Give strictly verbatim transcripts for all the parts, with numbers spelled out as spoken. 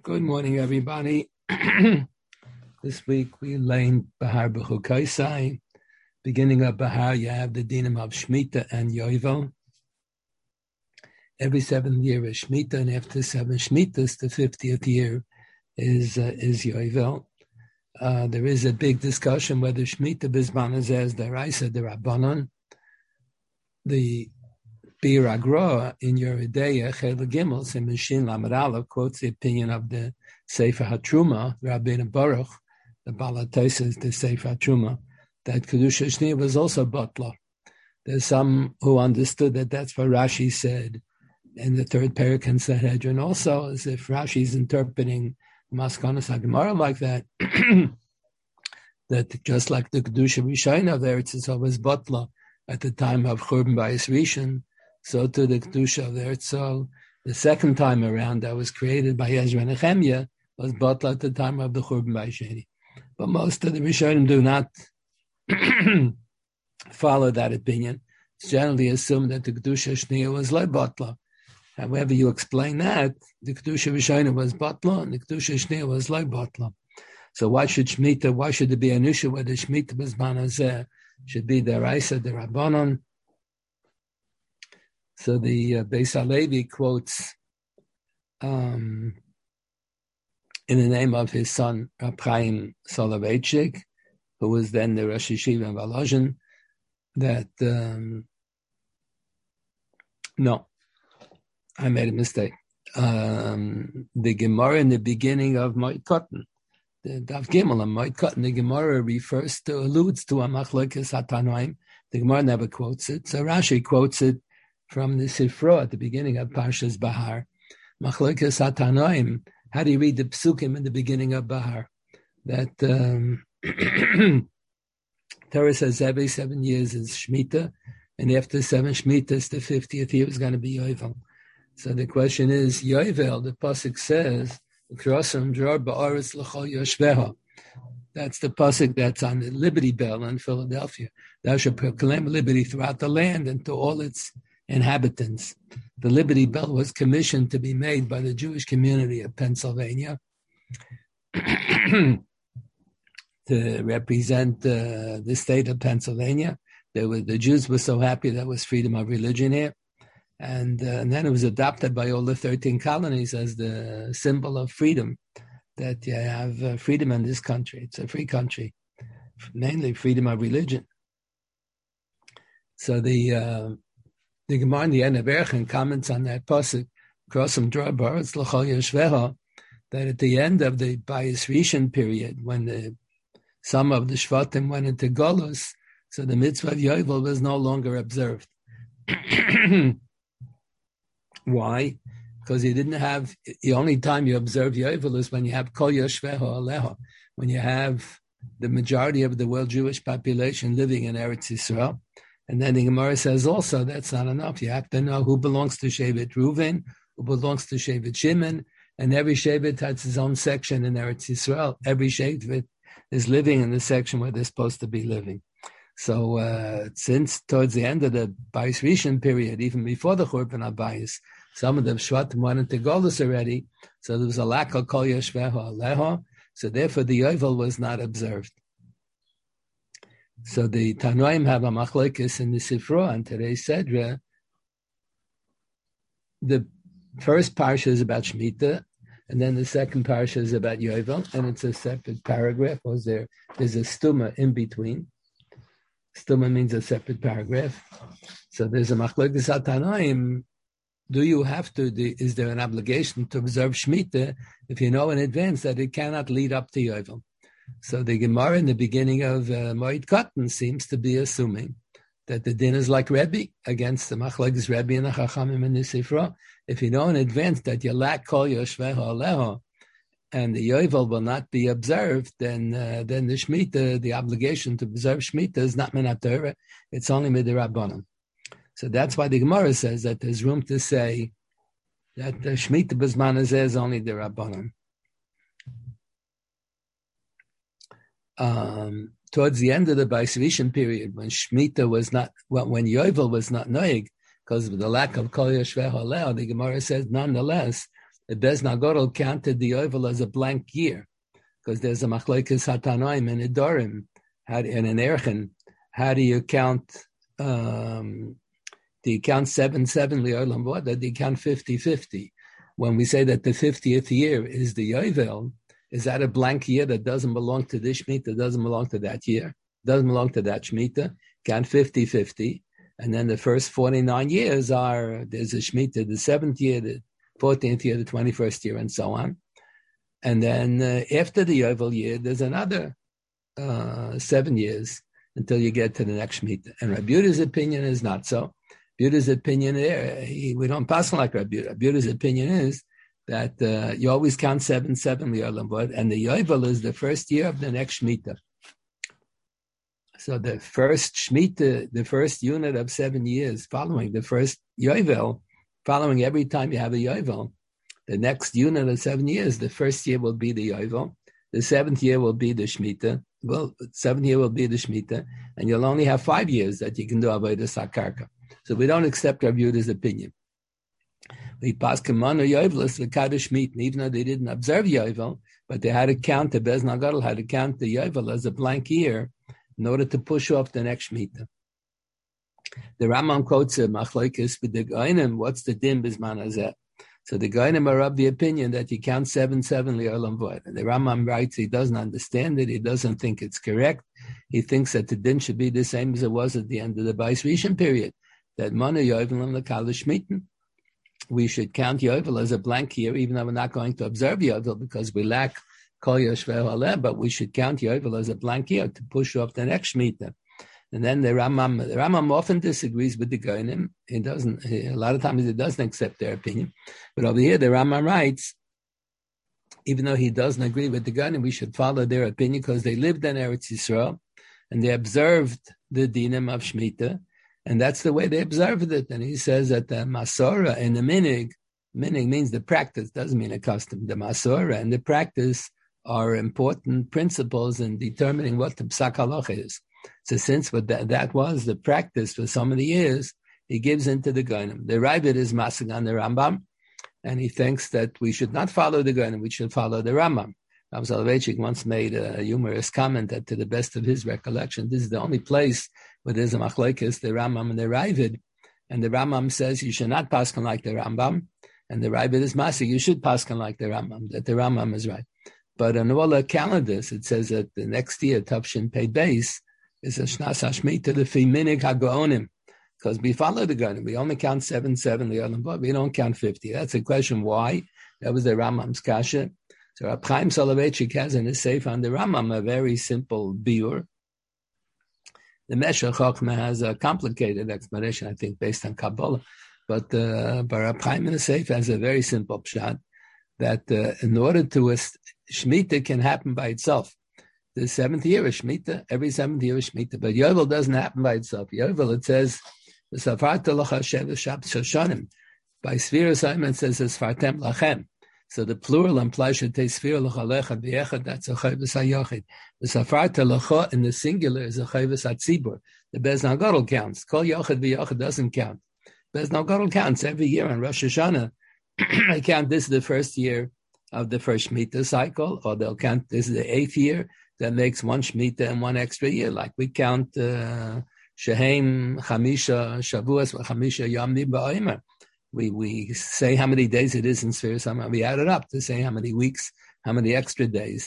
Good morning, everybody. This week we learned Bahar B'chukaisai. Beginning of Bahar, you have the dinim of Shemitah and Yovel. Every seventh year is Shemitah, and after seven Shemitahs, the fiftieth year is uh, is Yovel. Uh, there is a big discussion whether Shemitah Bizman is as the Raisa, the Rabbanon. The Bir Agra in Yeridea, Chela Gimel, in Mishin Lamed Aleph, quotes the opinion of the Sefer HaTruma, Rabbeinu Baruch, the Balataisis, the Sefer HaTruma, that Kedusha Shnia was also Butler. There's some who understood that that's what Rashi said in the third parak in Sanhedrin, also as if Rashi's interpreting Maskanas HaGemara like that, that just like the Kedusha Rishayna of Eretz Yisrael was Butler at the time of Churban Bayis Rishon, so to the Kedusha of the Eretz, the second time around that was created by Ezra and Nehemiah was Butler at the time of the Churban Bayis Sheni. But most of the Rishonim do not follow that opinion. It's generally assumed that the Kedusha Shniya was like Butler. However you explain that, the Kedusha Rishayna was Butler and the Kedusha Shniya was like Butler. So why should Shemitah, why should there be an issue whether Shemitah B'zman Hazeh should be the Raisa, the Rabbanon? So the uh, Beis HaLevi quotes um, in the name of his son, Rab Chaim Soloveitchik, who was then the Rosh Yeshiva in Volozhin, that, um, no, I made a mistake. Um, the Gemara in the beginning of Moed Katan, the Daf Gimel and Moed Katan, the Gemara refers to, alludes to a Machlokes HaTanoim. The Gemara never quotes it. So Rashi quotes it from the Sifro at the beginning of Parshas Bahar. Machlokes HaTanoim, how do you read the Psukim in the beginning of Bahar? That um, Torah says every seven years is Shemitah, and after seven Shemitahs, the fiftieth year is going to be Yovel. So the question is, Yovel, the Pasuk says, that's the pasuk that's on the Liberty Bell in Philadelphia. Thou shalt proclaim liberty throughout the land and to all its inhabitants. The Liberty Bell was commissioned to be made by the Jewish community of Pennsylvania to represent uh, the state of Pennsylvania. They were, the Jews were so happy there was freedom of religion here. And, uh, and then it was adopted by all the thirteen colonies as the symbol of freedom, that you have uh, freedom in this country. It's a free country, mainly freedom of religion. So the uh, the Gemara in the end of Erchen comments on that pasuk, that at the end of the Bayis Rishon period, when the some of the Shvatim went into Golus, so the mitzvah of Yovel was no longer observed. Why? Because you didn't have, the only time you observe Yovel is when you have Kol Yoshveho Aleho, when you have the majority of the world Jewish population living in Eretz Yisrael. And then the Gemara says also that's not enough. You have to know who belongs to Shevet Reuven, who belongs to Shevet Shimon, and every Shevet has his own section in Eretz Yisrael. Every Shevet is living in the section where they're supposed to be living. So uh, since towards the end of the Bayis Rishon period, even before the Churban HaBayis, some of the Shvatim went into Golus already, so there was a lack of Kol Yoshveho Aleho, so therefore the Yovel was not observed. So the Tanoim have a machlokes in the Sifro and today's Sedra. The first parsha is about Shemitah, and then the second parsha is about Yovel, and it's a separate paragraph, or there, there's a stuma in between. Stuma means a separate paragraph. So there's a machlokes HaTanoim. Do you have to, is there an obligation to observe Shemitah if you know in advance that it cannot lead up to Yovel? So the Gemara in the beginning of uh, Moed Katan seems to be assuming that the din is like Rebbe against the machlokes Rebbe and the Chachamim in the Sifra. If you know in advance that you lack Kol Yoshveho Aleho and the Yovel will not be observed, then uh, then the Shemitah, the obligation to observe Shemitah is not Min HaTorah, it's only Midirabbanan. So that's why the Gemara says that there's room to say that the Shemitah B'zman Hazeh is only the Rabbanon. Um, towards the end of the Bayis Rishon period, when Shemitah was not, well, when Yovel was not noig, because of the lack of Kol Yoshveho Aleho, the Gemara says, nonetheless, The Bez Nagodol counted the Yovel as a blank year, because there's a Machlokes Hatanoim and Idorim, and an Erchen. How do you count? Um, do you count seven seven li'olam v'od, or do you count fifty fifty? When we say that the fiftieth year is the Yovel, is that a blank year that doesn't belong to this Shemitah, doesn't belong to that year, doesn't belong to that Shemitah? Count fifty fifty. And then the first forty-nine years are, there's a Shemitah, the seventh year, the fourteenth year, the twenty-first year, and so on. And then uh, after the Yovel year, there's another uh, seven years until you get to the next Shemitah. And Rabbi Yehuda's opinion is not so. Rabbi Yehuda's opinion, uh, he, we don't pass like Rabbi Yehuda. Rabbi Yehuda's opinion is that uh, you always count seven, seven, and the Yovel is the first year of the next Shemitah. So the first Shemitah, the first unit of seven years following the first Yovel, following every time you have a Yovel, the next unit of seven years, the first year will be the Yovel, the seventh year will be the Shemitah, well, the seventh year will be the Shemitah, and you'll only have five years that you can do Avodas HaKarka. So we don't accept Rabbi Yehuda's opinion. We pass Kamanu Yovelis, the Kaddish Shemitah, even though they didn't observe Yovel, but they had to count, the Bez Nagadol had to count the Yovel as a blank year, in order to push off the next Shemitah. The Rambam quotes a Machlokes with the Goinim, what's the din bisman hazeh? So the Goinim are of the opinion that you count seven, seven li'olam v'od. And the Rambam writes he doesn't understand it, he doesn't think it's correct. He thinks that the din should be the same as it was at the end of the Bais Rishon period, that Manu Yovel and the Kaddish Shemitah. We should count Yovel as a blank year, even though we're not going to observe Yovel because we lack Kol Yoshvei Haleh, but we should count Yovel as a blank year to push off the next Shemitah. And then the Rambam, the Rambam often disagrees with the Goinim. He doesn't. He, a lot of times he doesn't accept their opinion. But over here, the Rambam writes, even though he doesn't agree with the Goinim, we should follow their opinion because they lived in Eretz Yisrael and they observed the dinim of Shemitah, and that's the way they observed it. And he says that the Masorah and the Minig, Minig means the practice, doesn't mean a custom. The Masorah and the practice are important principles in determining what the Psak Halacha is. So since what that, that was the practice for so many years, he gives into the Goinim. The Ravid is Masig on the Rambam, and he thinks that we should not follow the Goinim, we should follow the Rambam. Rav Soloveitchik once made a humorous comment that to the best of his recollection, this is the only place where there's a Machlokes, the Rambam and the Ravid, and the Rambam says you should not paskin like the Rambam, and the Ravid is Masig, you should paskin like the Rambam, that the Rambam is right. But on all the calendars, it says that the next year, Tavshin Pei Beis, is a Shnas HaShemitah, the Minig HaGaonim, because we follow the Gaonim. We only count seven, seven, but we don't count fifty. That's a question why. That was the Rambam's kasha. So Rab Chaim Soloveitchik has in his Sefer on the Rambam a very simple biur. The Meshech Chochmah has a complicated explanation, I think, based on Kabbalah. But, uh, but Rab Chaim in the Sefer has a very simple pshat that uh, in order to, uh, Shemitah can happen by itself. The seventh year is Shemitah, every seventh year is Shemitah. But Yovel doesn't happen by itself. Yovel, it says, by Sfira Simon it says, Sfartem Lachem. So the plural implies should take Sfira Lachalecha B'yechad, that's a Chayvus HaYochid. The Safarta Lacha in the singular is a Chayvus HaTzibur. The Bez Nagadol counts. Kol Yochid B'yechad doesn't count. Bez Nagadol counts every year on Rosh Hashanah. I count this is the first year of the first Shemitah cycle, or they'll count this is the eighth year. That makes one Shemitah and one extra year. Like we count uh, Shehem Chamisha Shavuos Chamisha Yamim Ba'omer. We we say how many days it is in Sfira Samar. We add it up to say how many weeks, how many extra days.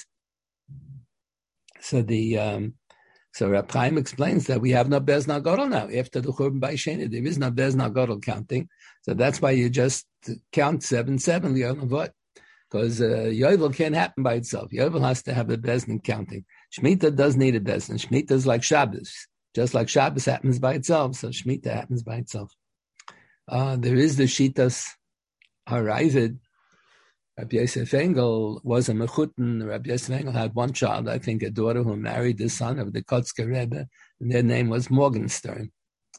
So the um, so Rab Chaim explains that we have no Bez Nagadol now. After the Churban Ba'Sheni, there is no Bez Nagadol counting. So that's why you just count seven seven li'olam. Because uh, Yovel can't happen by itself. Yovel has to have a Bezdin counting. Shemitah does need a Bezdin. Shemitah is like Shabbos. Just like Shabbos happens by itself, so Shemitah happens by itself. Uh, there is the Shitas Haravid. Rabbi Yosef Engel was a Mechutin. Rabbi Yosef Engel had one child, I think a daughter, who married the son of the Kotzker Rebbe, and their name was Morgenstern.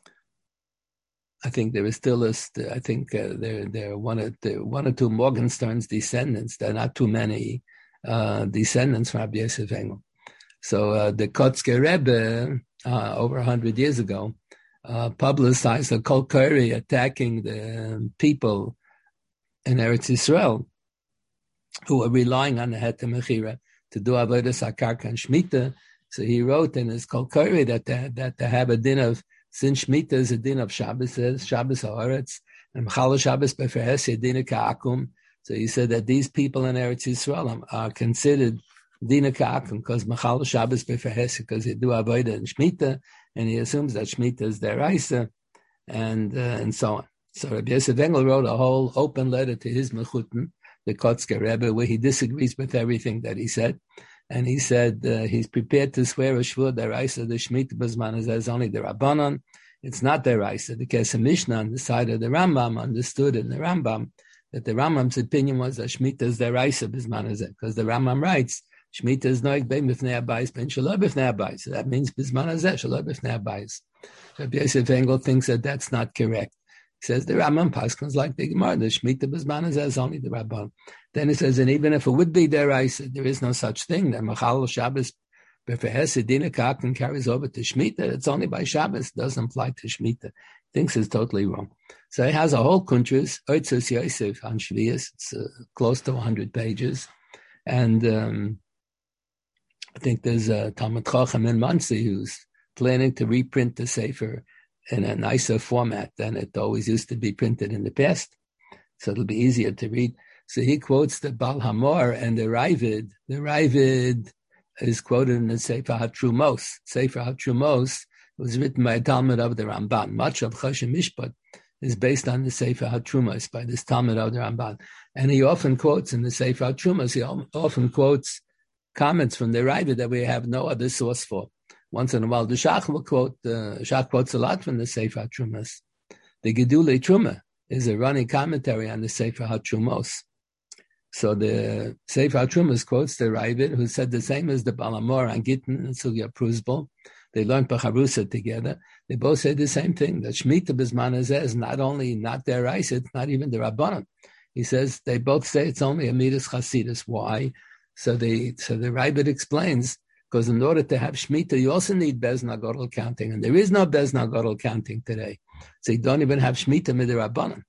I think there is still a, I think uh, there there are one or there one or two Morgenstern's descendants. There are not too many uh, descendants from Rabbi Yosef Engel. So uh, the Kotzker Rebbe, uh, over a hundred years ago, uh, publicized a Kol Kori attacking the people in Eretz Yisrael, who were relying on the Heter Mechira to do Avodas HaKarka and Shemitah. So he wrote in his Kol Koreh that they, that they have a din of, since Shemitah is a din of Shabbos, says Shabbos Haaretz, and Mechal Shabbos Beferhes Yedina Ka'akum. So he said that these people in Eretz Yisrael are considered Dina Ka'akum because Mechal Shabbos Beferhes, because they do Avodah and Shemitah, and he assumes that Shemitah is their Raisa, and uh, and so on. So Rabbi Yosef Engel wrote a whole open letter to his Mechutin, the Kotzker Rebbe, where he disagrees with everything that he said. And he said uh, he's prepared to swear a shvur deraisa the Shemitah B'zman is only the Rabbanon. It's not deraisa. The Kesef Mishnah on the side of the Rambam understood in the Rambam that the Rambam's opinion was that Shemitah is deraisa B'zman is because the Rambam writes Shemitah is noig bein b'fnei habayis ben shaloi b'fnei habayis. So that means B'zman hazeh shaloi b'fnei habayis. Rabbi Yosef Engel thinks that that's not correct. He says the Rambam paskins like the Gemara, the Shemitah B'zman hazeh is only the Rabbanon. Then he says, and even if it would be deraisa, there is no such thing. That Machal Shabbos Beferhes Yedina Ka'akum carries over to Shemitah. It's only by Shabbos. It doesn't apply to Shemitah. He thinks it's totally wrong. So he has a whole kuntras, Oitzos Yosef on Shvius. It's uh, close to one hundred pages. And um, I think there's a Talmud Chacham in Monsey who's planning to reprint the Sefer in a nicer format than it always used to be printed in the past. So it'll be easier to read. So he quotes the Bal Hamor and the Ravid. The Ravid is quoted in the Sefer HaTrumos. Sefer HaTrumos was written by a Talmud of the Ramban. Much of Choshen Mishpat is based on the Sefer HaTrumos by this Talmud of the Ramban. And he often quotes in the Sefer HaTrumos, he often quotes comments from the Ravid that we have no other source for. Once in a while, the Shach will quote, uh, Shach quotes a lot from the Sefer HaTrumos. The Gedulei Truma is a running commentary on the Sefer HaTrumos. So the Sefer HaTrumos quotes the Ravid, who said the same as the Bal Hamor on Gittin and Sugya Pruzbal. They learned Bacharusa together. They both say the same thing, that Shemitah B'zman hazeh is not only not their rice, it's not even the Rabbanon. He says they both say it's only a Midas Chasidus. Why? So they, so the Ravid explains, because in order to have Shemitah, you also need Bez Nagodol counting, and there is no Bez Nagodol counting today. So you don't even have Shemitah with the Rabbanon.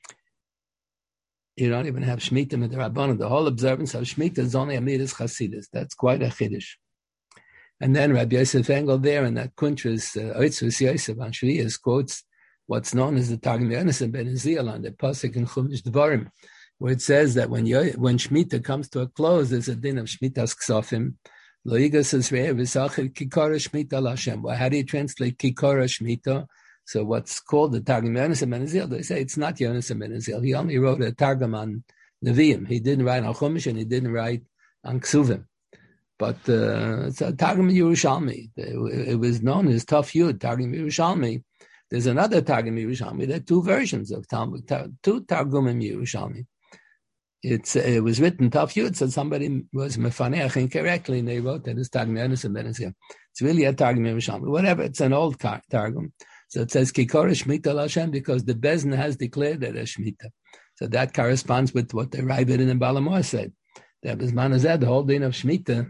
You don't even have Shemitah with the Rabbanon. The whole observance of Shemitah is only a Midas Chasidus. That's quite a Chiddush. And then Rabbi Yosef Engel there in that Kuntras, Oitzos Yosef on Shvius quotes what's known as the Targum Yonasan ben Uziel on the Pasuk in Chumash Dvarim, where it says that when Yo, when Shemitah comes to a close, there's a din of Shemitah's Ksofim. Lo yigas Yisrael v'sachir kikara Shemitah l'Hashem. Well, how do you translate kikara Shemitah? So what's called the Targum Yonasan ben Uziel, they say it's not Yonasan ben Uziel. He only wrote a Targum on Nevi'im. He didn't write on Chumash and he didn't write on Ksuvim. But uh, it's a Targum Yerushalmi. It, it was known as Taf Yud, Targum Yerushalmi. There's another Targum Yerushalmi. There are two versions of Talmud, two Targumim Yerushalmi. It's, it was written Taf Yud, so somebody was mefaneach incorrectly, and they wrote that it's Targum Yonasan ben Uziel. It's really a Targum Yerushalmi. Whatever, it's an old Targum. So it says Kikora Shemitah l'Hashem because the Bezin has declared that as Shemitah. So that corresponds with what the Ravid and the Bal Hamor said. That B'zman hazeh, the whole din of Shemitah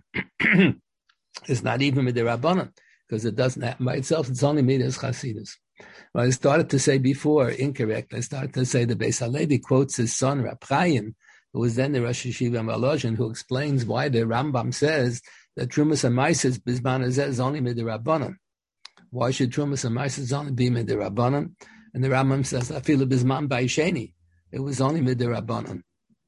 is not even with the Rabbanon because it doesn't happen by itself. It's only Midas Chasidus. Well, I started to say before, incorrect. I started to say the Beis HaLevi quotes his son, Rab Chaim, who was then the Rosh Yeshiva in Volozhin, who explains why the Rambam says that Trumas and Maises B'zman hazeh is only with the Rabbanon. Why should Trumas and Maises only be with the Rabbanon? And the Rambam says, Afilu B'zman Ba'isheni. It was only with the Rabbanon.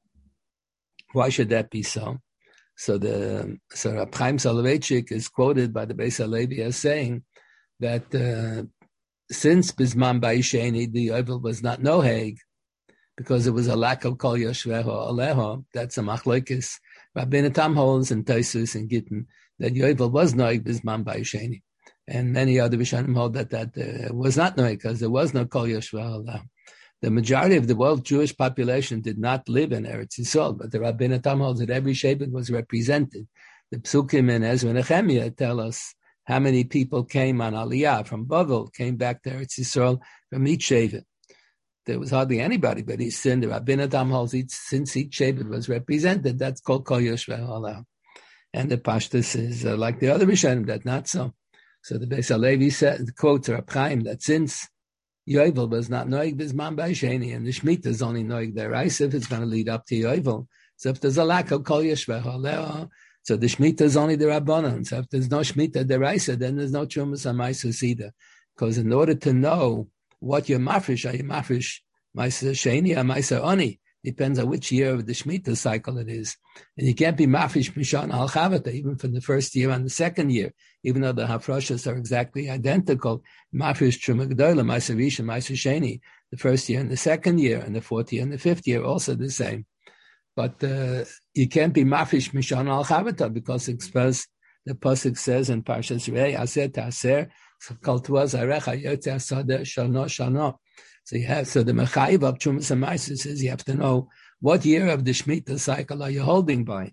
Why should that be so? So the so Rab Chaim Soloveitchik is quoted by the Beis HaLevi as saying that uh, since Bizman Ba'isheni, the Yovel was not noheg, because it was a lack of Kol Yoshveho Aleho, that's a machlokes. Rabbeinu Tam holds in Taisus and Gittin that Yovel was noheg Bizman Ba'isheni. And many other Rishonim hold that that uh, was not noheg because there was no Kol Yoshveho Aleho. The majority of the world Jewish population did not live in Eretz Yisrael, but the Rabbeinu Tam holds that every Shevet was represented. The Psukim in Ezra Nehemiah tell us how many people came on Aliyah from Bavel, came back to Eretz Yisrael from each Shevet. There was hardly anybody, but he said the Rabbeinu Tam holds each, since each Shevet was represented, that's called Kol Yoshvei Olam. And the Pashtus is uh, like the other Rishonim, that not so. So the Beis HaLevi said, quotes Rab Chaim, that since Yovel was not noig bizman ba'isheni, and the Shemitah is only noig deraisa if it's going to lead up to Yovel. So if there's a lack of kol yeshvecha, so the Shemitah is only the Rabbanan. So if there's no Shemitah deraisa, then there's no Trumas HaMaisus either. Because in order to know what you're mafresh, are you mafresh Maisa Sheni or Maisa Oni? Depends on which year of the Shemitah cycle it is. And you can't be mafresh Mishan Al Chavata, even from the first year and the second year, even though the Hafrashas are exactly identical. Mafresh Truma G'dola, Maisa Rishon, Maisa Sheni, the first year and the second year, and the fourth year and the fifth year, also the same. But uh, you can't be mafresh Mishan Al Chavata, because it's the Pasuk says in Parshas Rei, Aser Taser, Kol Tuaz Arecha, Yotze Asada, Shana Shana. So you have, so the Mechayiv of Trumas HaMaisus says you have to know what year of the Shemitah cycle are you holding by.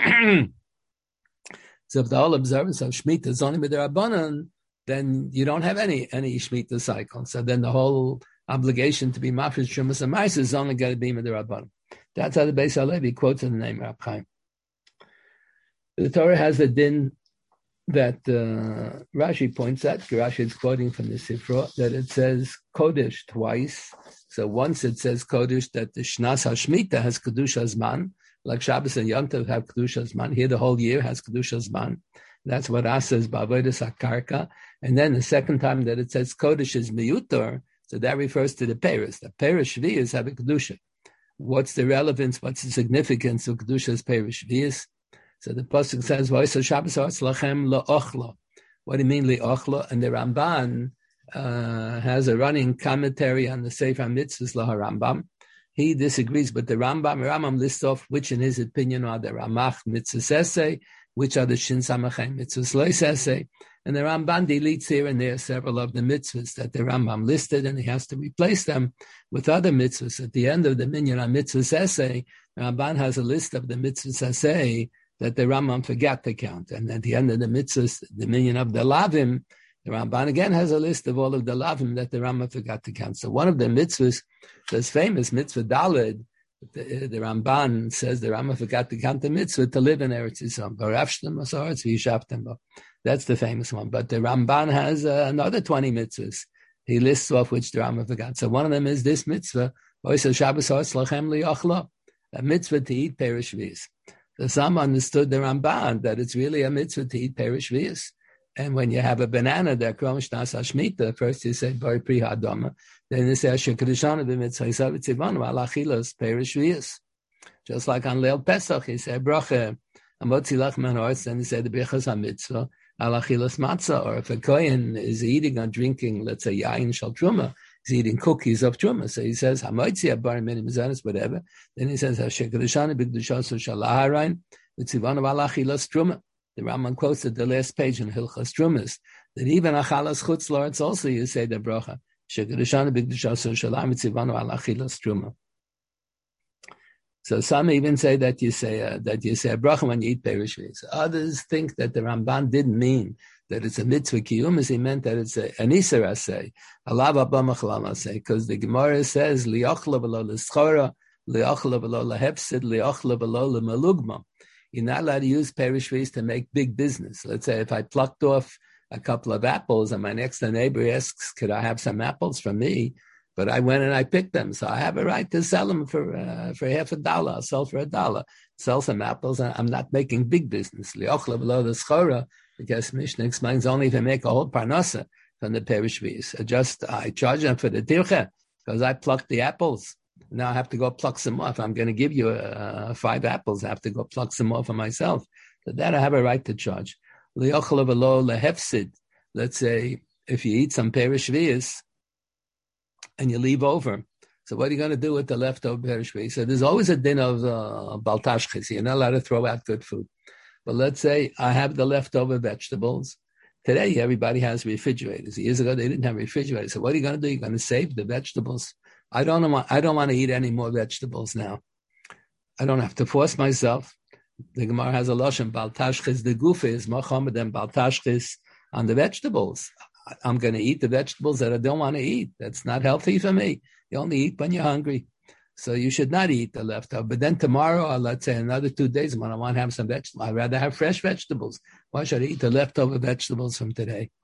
So if the whole observance of Shemitah is only with the Rabbanan, then you don't have any any Shemitah cycle. So then the whole obligation to be Mafresh Trumas HaMaisus is only going to be with the Rabbanan. That's how the Beis HaLevi quotes in the name of Rab Chaim. The Torah has a din that uh, Rashi points out. Rashi is quoting from the Sifra that it says Kodesh twice. So once it says Kodesh that the Shnas HaShmita has Kedusha Zman, like Shabbos and Yom Tov have Kedusha Zman. Here the whole year has Kedusha Zman. That's what Asa says, Ba'avodas HaKarka. And then the second time that it says Kodesh is Miyutor, so that refers to the Peres. The Peres Shvi'is have a Kedusha. What's the relevance, what's the significance of Kedusha's Peres Shvi'is? So the pasuk says, "V'oisa Shabbos lachem la'ochla." What do you mean la'ochla? And the Ramban uh, has a running commentary on the Sefer Mitzvahs LaHarambam. He disagrees, but the Rambam, Rambam lists off which, in his opinion, are the Ramach Mitzvahs Essay, which are the Shin Samachem Mitzvahs Lois Essay, and the Ramban deletes here and there several of the mitzvahs that the Rambam listed, and he has to replace them with other mitzvahs. At the end of the Minyan on Mitzvahs Essay, Ramban has a list of the Mitzvahs Essay that the Rambam forgot to count. And at the end of the mitzvahs, the minyan of the Lavim, the Ramban again has a list of all of the Lavim that the Rambam forgot to count. So one of the mitzvahs, this famous mitzvah Daled, the, the Ramban says the Rambam forgot to count the mitzvah to live in Eretz Yisrael. That's the famous one. But the Ramban has uh, another twenty mitzvahs. He lists off which the Rambam forgot. So one of them is this mitzvah, a mitzvah to eat perish vis. So some understood the Ramban that it's really a mitzvah to eat perish vis. And when you have a banana, that krom shnas hashmita, first you say bari pri hadama, then you say asher kedushan b'mitzvah yisav tzivanu al achilas perish vis. Just like on Leil Pesach, he said bracha amotzi lach man ha'aretz, then he said the bechas hamitzvah al achilas matzah. Or if a kohen is eating or drinking, let's say yain shal truma, he's eating cookies of truma. So he says, Hamotzi abar mini mizanis, whatever. Then he says, Hashem Kedushani b'kedushaso shalaharain, v'tzivanu al achilas truma. The Rambam quotes at the last page in Hilchas Trumas that even achalas chutz la'aretz also you say the bracha. Hashem Kedushani b'kedushaso shalaharain, v'tzivanu al achilas truma. So some even say that you say uh, that you say a bracha when you eat perish vis. Others think that the Ramban didn't mean that it's a mitzvah kiyumis. He meant that it's a, an iser asay, a lava b'machlam asay, because the Gemara says li'ochla v'lo l'schora, li'ochla v'lo l'hepsid, li'ochla v'lo l'malugma. You're not allowed to use perish vis to make big business. Let's say if I plucked off a couple of apples and my next door neighbor asks, could I have some apples from me? But I went and I picked them, so I have a right to sell them for uh, for half a dollar. I'll sell for a dollar. Sell some apples. I'm not making big business. Li'ochla v'lo l'schora, because Mishnah explains only if I make a whole parnasa from the perish vis. Just I charge them for the tircha because I plucked the apples. Now I have to go pluck some more. If I'm going to give you uh, five apples, I have to go pluck some more for myself. So that I have a right to charge. Li'ochla v'lo l'hefsid. Let's say if you eat some perish vis and you leave over. So what are you going to do with the leftover perish vis? So there's always a din of uh, baltashchis. You're not allowed to throw out good food. But let's say I have the leftover vegetables. Today, everybody has refrigerators. Years ago, they didn't have refrigerators. So what are you going to do? You're going to save the vegetables. I don't want, I don't want to eat any more vegetables now. I don't have to force myself. The Gemara has a lashon, baltashchis, the gufa is mochamed and baltashchis on the vegetables. I'm going to eat the vegetables that I don't want to eat. That's not healthy for me. You only eat when you're hungry. So you should not eat the leftover. But then tomorrow, or let's say another two days, when I want to have some vegetables, I'd rather have fresh vegetables. Why should I eat the leftover vegetables from today?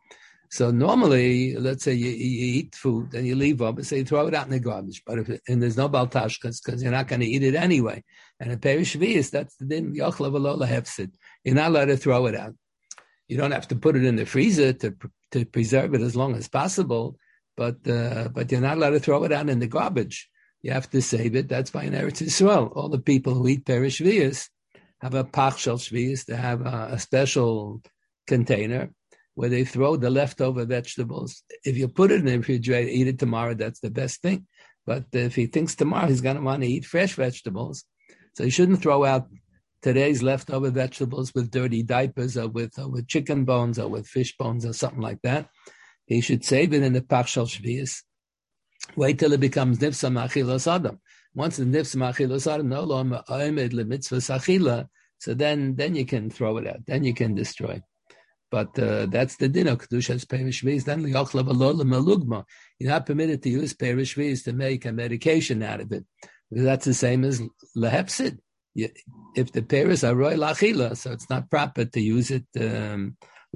So normally, let's say you, you eat food and you leave up and say throw it out in the garbage. But if it, and there's no baltashkas because you're not going to eat it anyway. And a perish shvius, that's the din yochla v'lo lahefsid. You're not allowed to throw it out. You don't have to put it in the freezer to to preserve it as long as possible, but uh, but you're not allowed to throw it out in the garbage. You have to save it. That's by an Eretz Yisrael. All the people who eat perish shvius have a pach shel shvius. They have a, a special container where they throw the leftover vegetables. If you put it in the refrigerator, eat it tomorrow, that's the best thing. But if he thinks tomorrow he's going to want to eat fresh vegetables, so he shouldn't throw out today's leftover vegetables with dirty diapers or with or with chicken bones or with fish bones or something like that. He should save it in the pach shel shvius. Wait till it becomes nifsa ma'achilas adam. Once the nifsa ma'achilas adam no longer omed lemitzvah achila, so then then you can throw it out. Then you can destroy. But uh, that's the din of kedushas perish shvius. Then liyochla v'lo lemalugma. You're not permitted to use perish shvius to make a medication out of it, because that's the same as lehepsid. If the pears are roy lachila, so it's not proper to use it lemalugma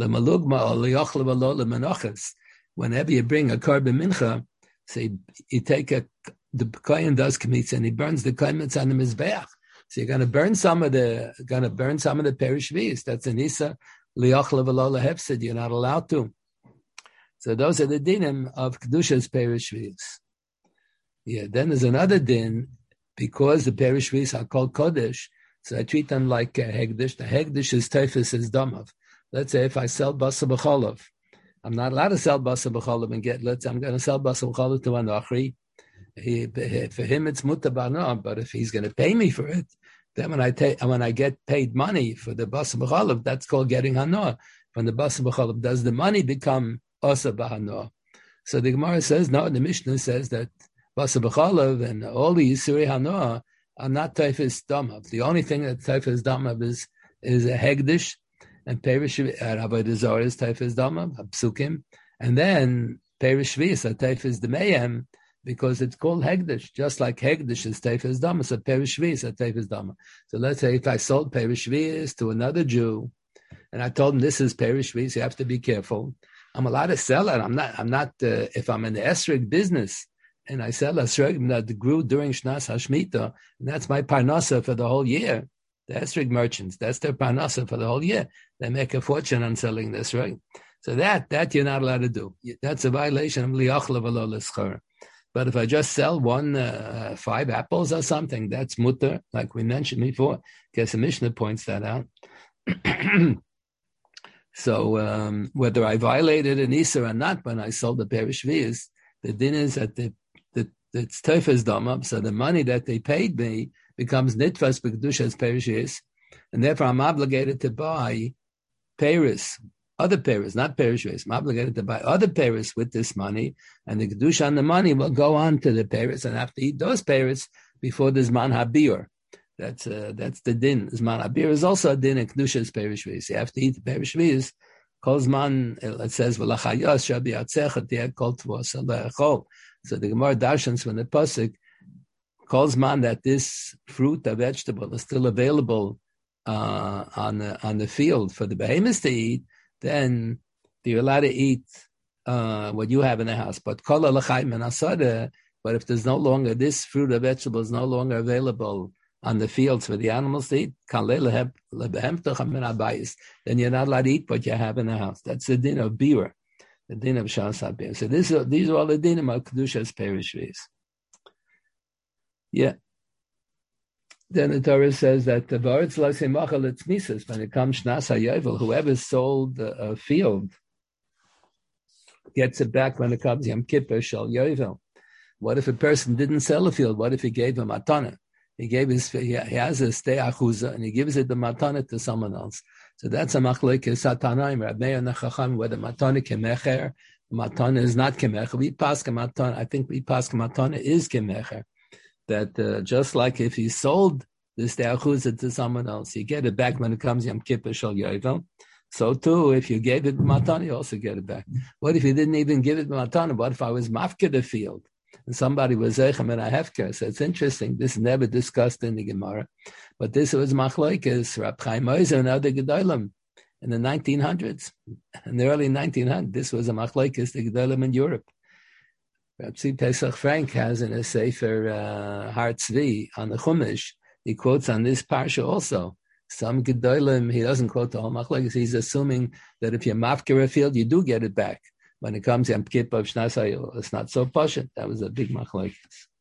or liyochla v'lo lemanochas. Whenever you bring a korban mincha, so you, you take a the kohen does kamitz and he burns the kamitz on the mizbeach. So you're going to burn some of the going to burn some of the perish shvius. That's an isa. Liyochla v'lo lahefsid, you're not allowed to. So those are the dinim of kedushas perish shvius. Yeah, then there's another din, because the perish shvius are called kodesh, so I treat them like a hegdish. The hegdish is teifus is damav. Let's say if I sell basa b'cholov, I'm not allowed to sell basa b'cholov and get, let's say I'm going to sell basa b'cholov to an achri. He, for him it's muta b'ana, but if he's going to pay me for it, then when I take, when I get paid money for the basa b'chalav, that's called getting hanoah. When the basa b'chalav, does the money become osa b'hanoah? So the Gemara says, no, the Mishnah says that basa b'chalav and all the Yisuri hanoah are not teifus damav. The only thing that teifus damav is, is a hegdish, and perish avodah zarah is teifus damav, psukim, and then perish shvius are teifus demayim, because it's called hegdish, just like hegdish is teifus dama, so perish shvius are teifus dama. So let's say if I sold perish shvius to another Jew, and I told him this is perish shvius, you have to be careful. I'm allowed to sell it. I'm not. I'm not. Uh, if I'm in the esrog business and I sell esrog that grew during Shnas Hashmita, and that's my parnasa for the whole year. The esrog merchants, that's their parnasa for the whole year. They make a fortune on selling the esrog. So that that you're not allowed to do. That's a violation of liachla v'lo l'schar. But if I just sell one, uh, five apples or something, that's mutter, like we mentioned before. Because the Mishnah points that out. So um, whether I violated an Isser or not when I sold the perish shvius, the din is that the, the, it's teifus damab, so the money that they paid me becomes nitfas b'kedushas perish shvius, and therefore I'm obligated to buy peris, other peris, not perish shvius. I'm obligated to buy other peris with this money, and the kedusha on the money will go on to the peris, and I have to eat those peris before the zman habir. That's uh, that's the din. Zman habir is also a din in kedusha's perish shvius. You have to eat the perish shvius. Kol zman, it says v'lachayos shabi atzecha tieh kol tvos alechol. So the Gemara darshans from the pasuk calls man that this fruit or vegetable is still available uh, on the on the field for the behemoths to eat. Then you're allowed to eat uh, what you have in the house. But kol alachayim and asada. But if there's no longer this fruit or vegetable is no longer available on the fields for the animals to eat, then you're not allowed to eat what you have in the house. That's the din of beer, the din of shas habir. So this, these are all the dinim of kedushas perish shvius. Yeah. Then the Torah says that the v'aretz lo simachal etzmisas, when it comes shnas hayovel, whoever sold a field gets it back when it comes Yom Kippur shel yovel. What if a person didn't sell a field? What if he gave him matana? He gave his, he has a stei achuza, and he gives it the matana to someone else. So that's a machlokes satanaim, Rab Meir and the Chacham, whether matana kemecher, matana is not kemecher. We pass matana. I think we pass matana is kemecher. That uh, just like if he sold the stei achuza to someone else, you get it back when it comes Yom Kippur shel yovel. So too, if you gave it matana, you also get it back. What if you didn't even give it matana? What if I was mafked the field? And somebody was Zeichem and a Hefker. So it's interesting. This is never discussed in the Gemara. But this was Machlokes, Rab Chaim Ozer and other Gedolim. in the nineteen hundreds, in the early nineteen hundreds. This was a machlokes the Gedolim in Europe. Rabbi Pesach Frank has in a Sefer uh, Har Tzvi on the Chumash, he quotes on this parsha also. Some Gedolim, he doesn't quote the whole machlokes. He's assuming that if you mafkir a field, you do get it back. When it comes to Yom Kippur of Shnas Hayil, it's not so pashut. That was a big machlokes.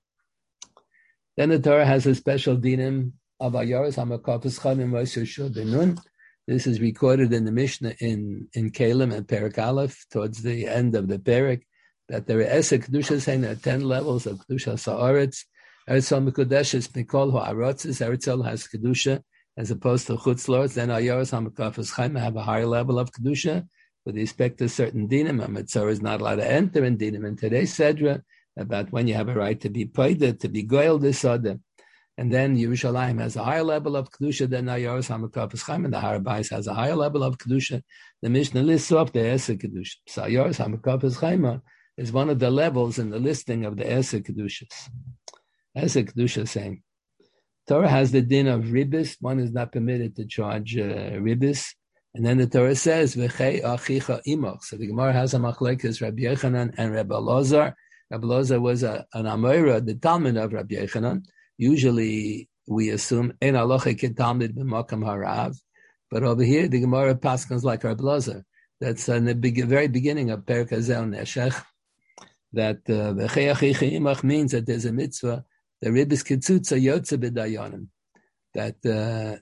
Then the Torah has a special dinim of Ayaros Hamakafos Chanim Moshe Shul Benun. This is recorded in the Mishnah in in Kalim and Perek Aleph towards the end of the Perek, that there are Esek Kedushas, and there are ten levels of Kedusha Sa'aretz. Eretzel Mekudeshes Mikol Ha'arotzes. Eretzel has Kedusha as opposed to Chutz Lords. Then Ayaros Hamakafos Chaim have a higher level of Kedusha with respect to certain dinim. A mitzvah is not allowed to enter in dinim. In today's Sedra, about when you have a right to be paid, to be goyel disada. And then Yerushalayim has a higher level of Kedusha than Ayaros Hamakafos Chaim, and the Har Bayis has a higher level of Kedusha. The Mishnah lists off the Esek Kedusha. So Ayaros Hamakafos Chaim is one of the levels in the listing of the Esek Kedushas. Esek Kedusha saying, Torah has the din of ribis. One is not permitted to charge uh, ribis. And then the Torah says, V'chei achicha imach. So the Gemara has a machlekes Rabbi Yochanan and Rabbi Elazar. Rabbi Elazar was a, an Amora, the Talmud of Rabbi Yochanan. Usually we assume, Ein aloche ke Talmud b'makam harav. But over here, the Gemara paskins like Rabbi Elazar. That's in the big, very beginning of Perek Hazel Neshech. That V'chei achicha imach means that there's a mitzvah, the ribis kitzutza yotze b'dayanim. That uh,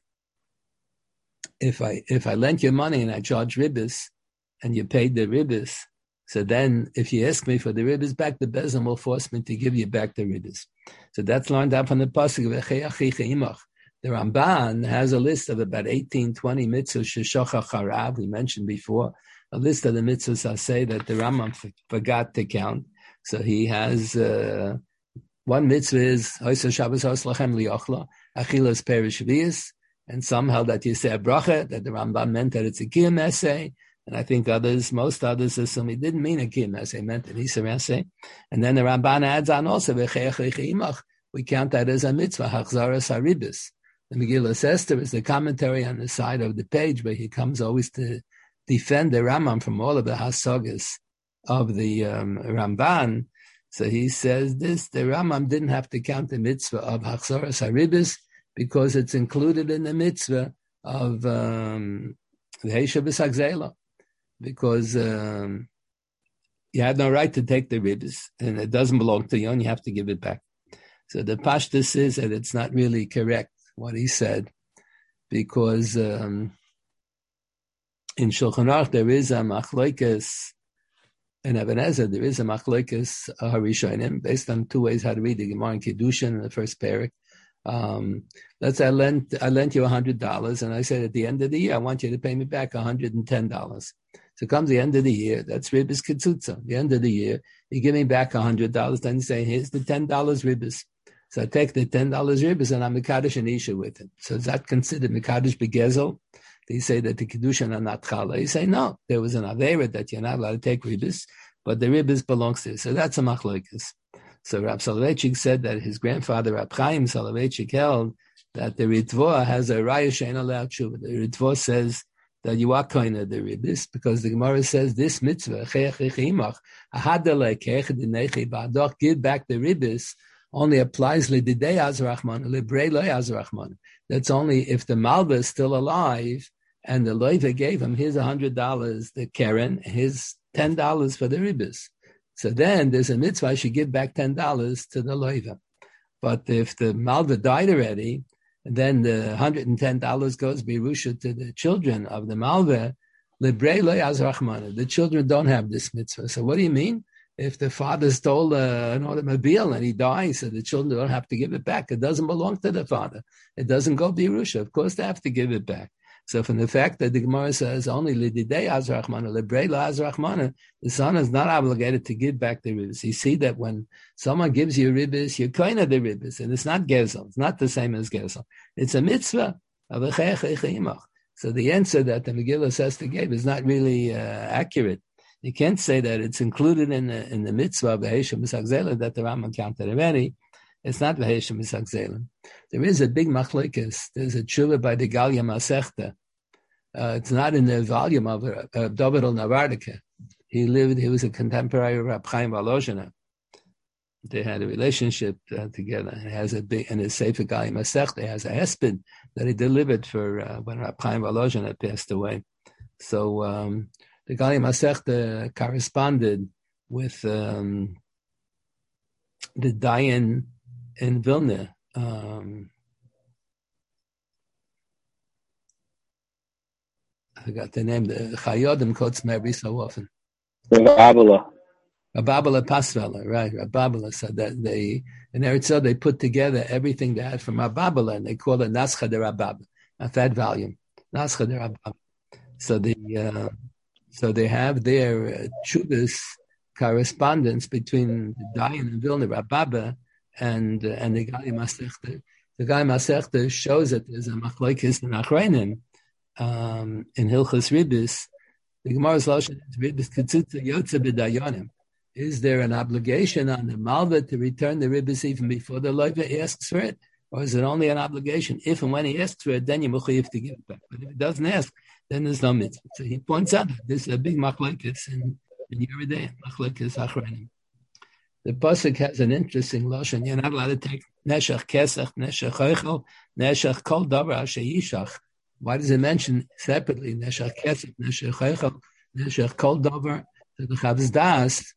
if I if I lent you money and I charge ribis, and you paid the ribis, so then if you ask me for the ribis back, the bezim will force me to give you back the ribis. So that's learned out from the pasuk of Echei Achicha Imach. The Ramban has a list of about eighteen, twenty mitzvahs sheshachach harav. We mentioned before a list of the mitzvahs I say that the Rambam f- forgot to count. So he has uh, one mitzvah is Hoysa Shabbos Hos Lachem Liyochla Achilas Perish Vias. And some held that you say a bracha, that the Rambam meant that it's a kiyum essay. And I think others, most others assume he didn't mean a kiyum essay, meant an isur essay. And then the Ramban adds on also, we count that as a mitzvah, hachzaras haribis. The Megillah Esther is the commentary on the side of the page where he comes always to defend the Rambam from all of the hasagas of the um, Ramban. So he says this, the Rambam didn't have to count the mitzvah of hachzaras haribis, because it's included in the mitzvah of um, the Heisha B'Sagzela, because um, you had no right to take the ribis, and it doesn't belong to you, and you have to give it back. So the Pashtus is that it's not really correct what he said, because um, in Shulchan Aruch there is a machlokes, in Even HaEzer there is a machlokes harishonim based on two ways how to read the Gemara in Kiddushin in the first parak. Um, let's say I lent I lent you a hundred dollars, and I said at the end of the year I want you to pay me back a hundred and ten dollars. So comes the end of the year, that's ribis kitzutza. The end of the year, you give me back a hundred dollars, then you say, here's the ten dollars ribis. So I take the ten dollars ribis and I'm mekadosh an isha with it. So is that considered mekadosh begezel? They say that the kiddushin are not chala. You say no, there was an avera that you're not allowed to take ribis, but the ribis belongs to you. So that's a machlokes. So Rab Soloveitchik said that his grandfather, Rab Chaim Soloveitchik, held that the Ritva has a raya she'en allowed tshuva. The Ritva says that you are kind of the ribis, because the Gemara says this mitzvah, give back the ribis, only applies lididei azrachman, librei loy azrachman. That's only if the malva is still alive, and the loiva gave him his one hundred dollars, the keren, his ten dollars for the ribis. So then there's a mitzvah, I should give back ten dollars to the loiva. But if the malva died already, then the one hundred ten dollars goes birusha to the children of the malva, librei lo yazrachmana. The children don't have this mitzvah. So what do you mean? If the father stole uh, an automobile and he dies, so the children don't have to give it back. It doesn't belong to the father. It doesn't go birusha. Of course they have to give it back. So from the fact that the Gemara says only lididei azrachmana, librei lo azrachmana, the son is not obligated to give back the ribis. You see that when someone gives you ribis, you're kind of the ribis, and it's not gezel. It's not the same as gezel. It's a mitzvah of a chayach. So the answer that the Megillah says to give is not really uh, accurate. You can't say that it's included in the in the mitzvah of the Heisha B'Sagzela that the Rambam counted already. It's not the Heisha B'Sagzela. There is a big machlokes. There's a tshuva by the Galia Masechta Uh, it's not in the volume of uh, David al-Navardike. He lived, he was a contemporary of Rab Chaim Volozhiner. They had a relationship uh, together. It has a big, in his Sefer Gali Masechta, has a hesped that he delivered for uh, when Rab Chaim Volozhiner passed away. So um, the Gali Masechta corresponded with um, the Dayan in Vilna. Um, I forgot the name. The Chayodim quotes me every so often. Rababala. Rababala Pasvela, right? Rababala said that they in Eretz Yisrael they put together everything they had from Rababala and they call it Nascha de Rabab, a fat volume, Nascha de Rabab. So the uh, so they have their uh, Chubis correspondence between the Dayan and Vilna Rababa and uh, and the Gali Masechta. The Gali Masechta shows that there's a machlokes in Achreinim um, in Hilchos Ribis. The Gemara's lashon is Ribis Ketzitza Yotze B'Dayanim. Is there an obligation on the Malva to return the Ribis even before the Loiva asks for it, or is it only an obligation if and when he asks for it? Then you're mechuyev to give it back. But if he doesn't ask, then there's no mitzvah. So he points out that this is a big machlokes in in Yeridei, machlokes Achreinim. The pasuk has an interesting lashon. You're not allowed to take neshach kesach, neshach oichel, neshach kol davar asher yishach. Why does it mention separately neshach kesach, neshach oichel, neshach kol davar? So the Chavos Das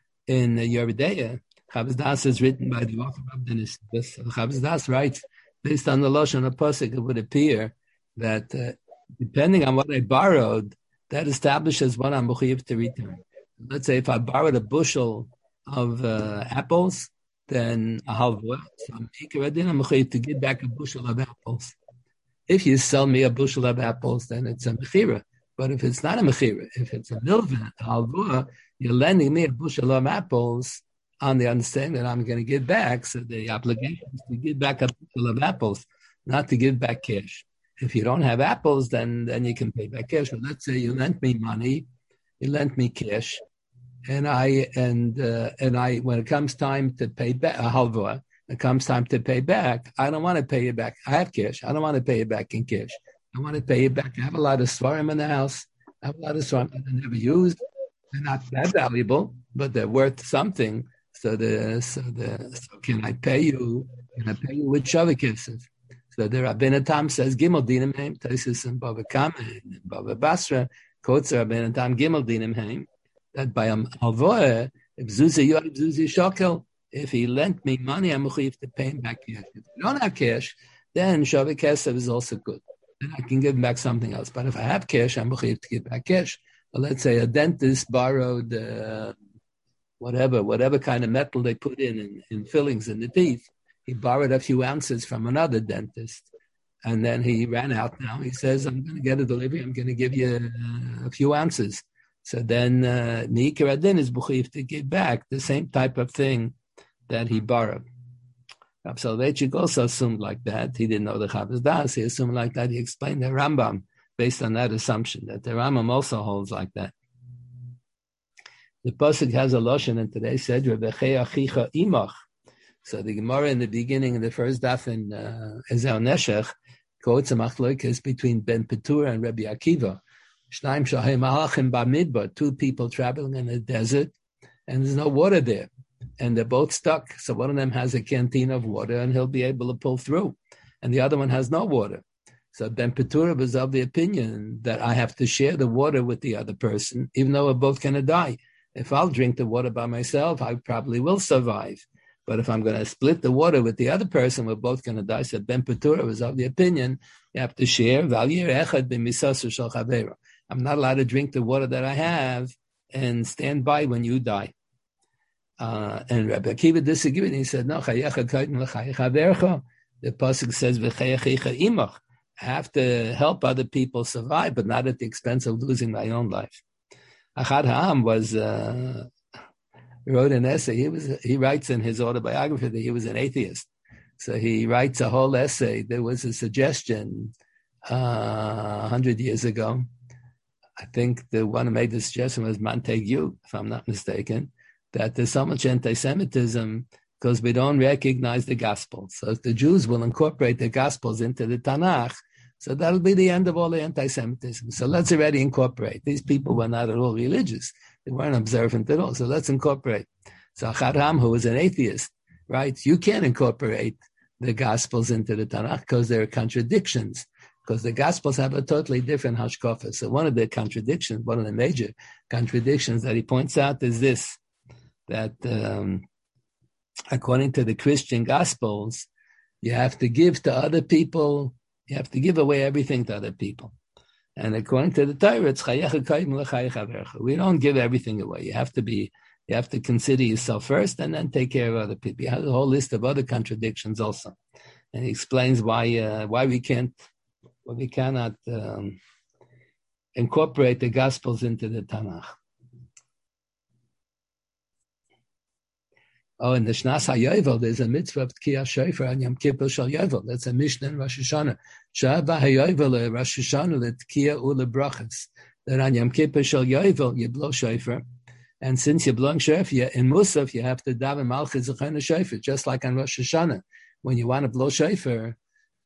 in Yeridei, Chavos Das is written by the author of Denis. The Chavos Das writes, based on the lashon of pasuk, it would appear that uh, depending on what I borrowed, that establishes what I'm mechuyev to return. Let's say if I borrowed a bushel of uh, apples, then a halva, so I'm mechuyev to give back a bushel of apples. If you sell me a bushel of apples, then it's a mechira. But if it's not a mechira, if it's a milva, a halva, you're lending me a bushel of apples on the understanding that I'm going to give back. So the obligation is to give back a bushel of apples, not to give back cash. If you don't have apples, then, then you can pay back cash. So let's say you lent me money, you lent me cash, and I and uh, and I when it comes time to pay back a halva, it comes time to pay back. I don't want to pay you back. I have cash. I don't want to pay you back in cash. I want to pay you back. I have a lot of svarim in the house. I have a lot of svarim that I never used. They're not that valuable, but they're worth something. So the so the so can I pay you? Can I pay you with shavakisses? So the Rabbeinu Tam says Gimel Dinim Heim. Taisus and Bava Kama and Bava Basra quotes Rabbeinu Tam Gimel Dinim Heim that by a alvoah if Zuzi Yoav Zuzi Shokel, if he lent me money, I'm mechuyev to pay him back cash. If I don't have cash, then shavakisses is also good. Then I can give him back something else. But if I have cash, I'm mechuyev to give back cash. Well, let's say a dentist borrowed uh, whatever, whatever kind of metal they put in, in in fillings in the teeth. He borrowed a few ounces from another dentist, and then he ran out now. He says, I'm going to get a delivery. I'm going to give you uh, a few ounces. So then Meikar Adin is mechuyev to give back the same type of thing that he borrowed. Rav Soloveitchik also assumed like that. He didn't know the Chavos Das. He assumed like that. He explained the Rambam based on that assumption, that the Rambam also holds like that. The pasuk has a lashon in today's Sedra, V'chei achicha imach. So the Gemara in the beginning, in the first daf in uh, Ezel Neshech, quotes a machlokes between Ben Petura and Rabbi Akiva. Shnaim shahei malachim b'midbar, two people traveling in the desert, and there's no water there. And they're both stuck. So one of them has a canteen of water, and he'll be able to pull through. And the other one has no water. So Ben Petura was of the opinion that I have to share the water with the other person, even though we're both going to die. If I'll drink the water by myself, I probably will survive. But if I'm going to split the water with the other person, we're both going to die. So Ben Petura was of the opinion you have to share. I'm not allowed to drink the water that I have and stand by when you die. Uh, and Rabbi Akiva disagreed. He said, no, the pasuk says, I have to help other people survive, but not at the expense of losing my own life. Achad Ha'am was... Uh, He wrote an essay. He was. He writes in his autobiography that he was an atheist. So he writes a whole essay. There was a suggestion uh, a hundred years ago. I think the one who made the suggestion was Montague, if I'm not mistaken, that there's so much anti-Semitism because we don't recognize the Gospels. So if the Jews will incorporate the Gospels into the Tanakh, So that'll be the end of all the anti-Semitism. So let's already incorporate. These people were not at all religious. They weren't observant at all. So let's incorporate. So Charam, who was an atheist, right? You can't incorporate the Gospels into the Tanakh because there are contradictions, because the Gospels have a totally different hashkafa. So one of the contradictions, one of the major contradictions that he points out is this, that um, according to the Christian Gospels, you have to give to other people, you have to give away everything to other people. And according to the Torah, it's chayecha kayim l'chayecha avercha. We don't give everything away. You have to be, you have to consider yourself first and then take care of other people. He has a whole list of other contradictions also. And he explains why uh, why we can't, why we cannot um, incorporate the Gospels into the Tanakh. Oh, in the Shnas HaYovel, there's a mitzvah of Tkiyah Shofar and Yom Kippur Shal Yovel. That's a Mishnah in Rosh Hashanah. Shava HaYovel, Rosh Hashanah, the Tkiyah Ule Brachas. That on Yom Kippur Shal Yovel, you blow Shofar. And since you're blowing Shofar, in Musaf, you have to daven Malchus Zechon Shofar, just like on Rosh Hashanah. When you want to blow Shofar,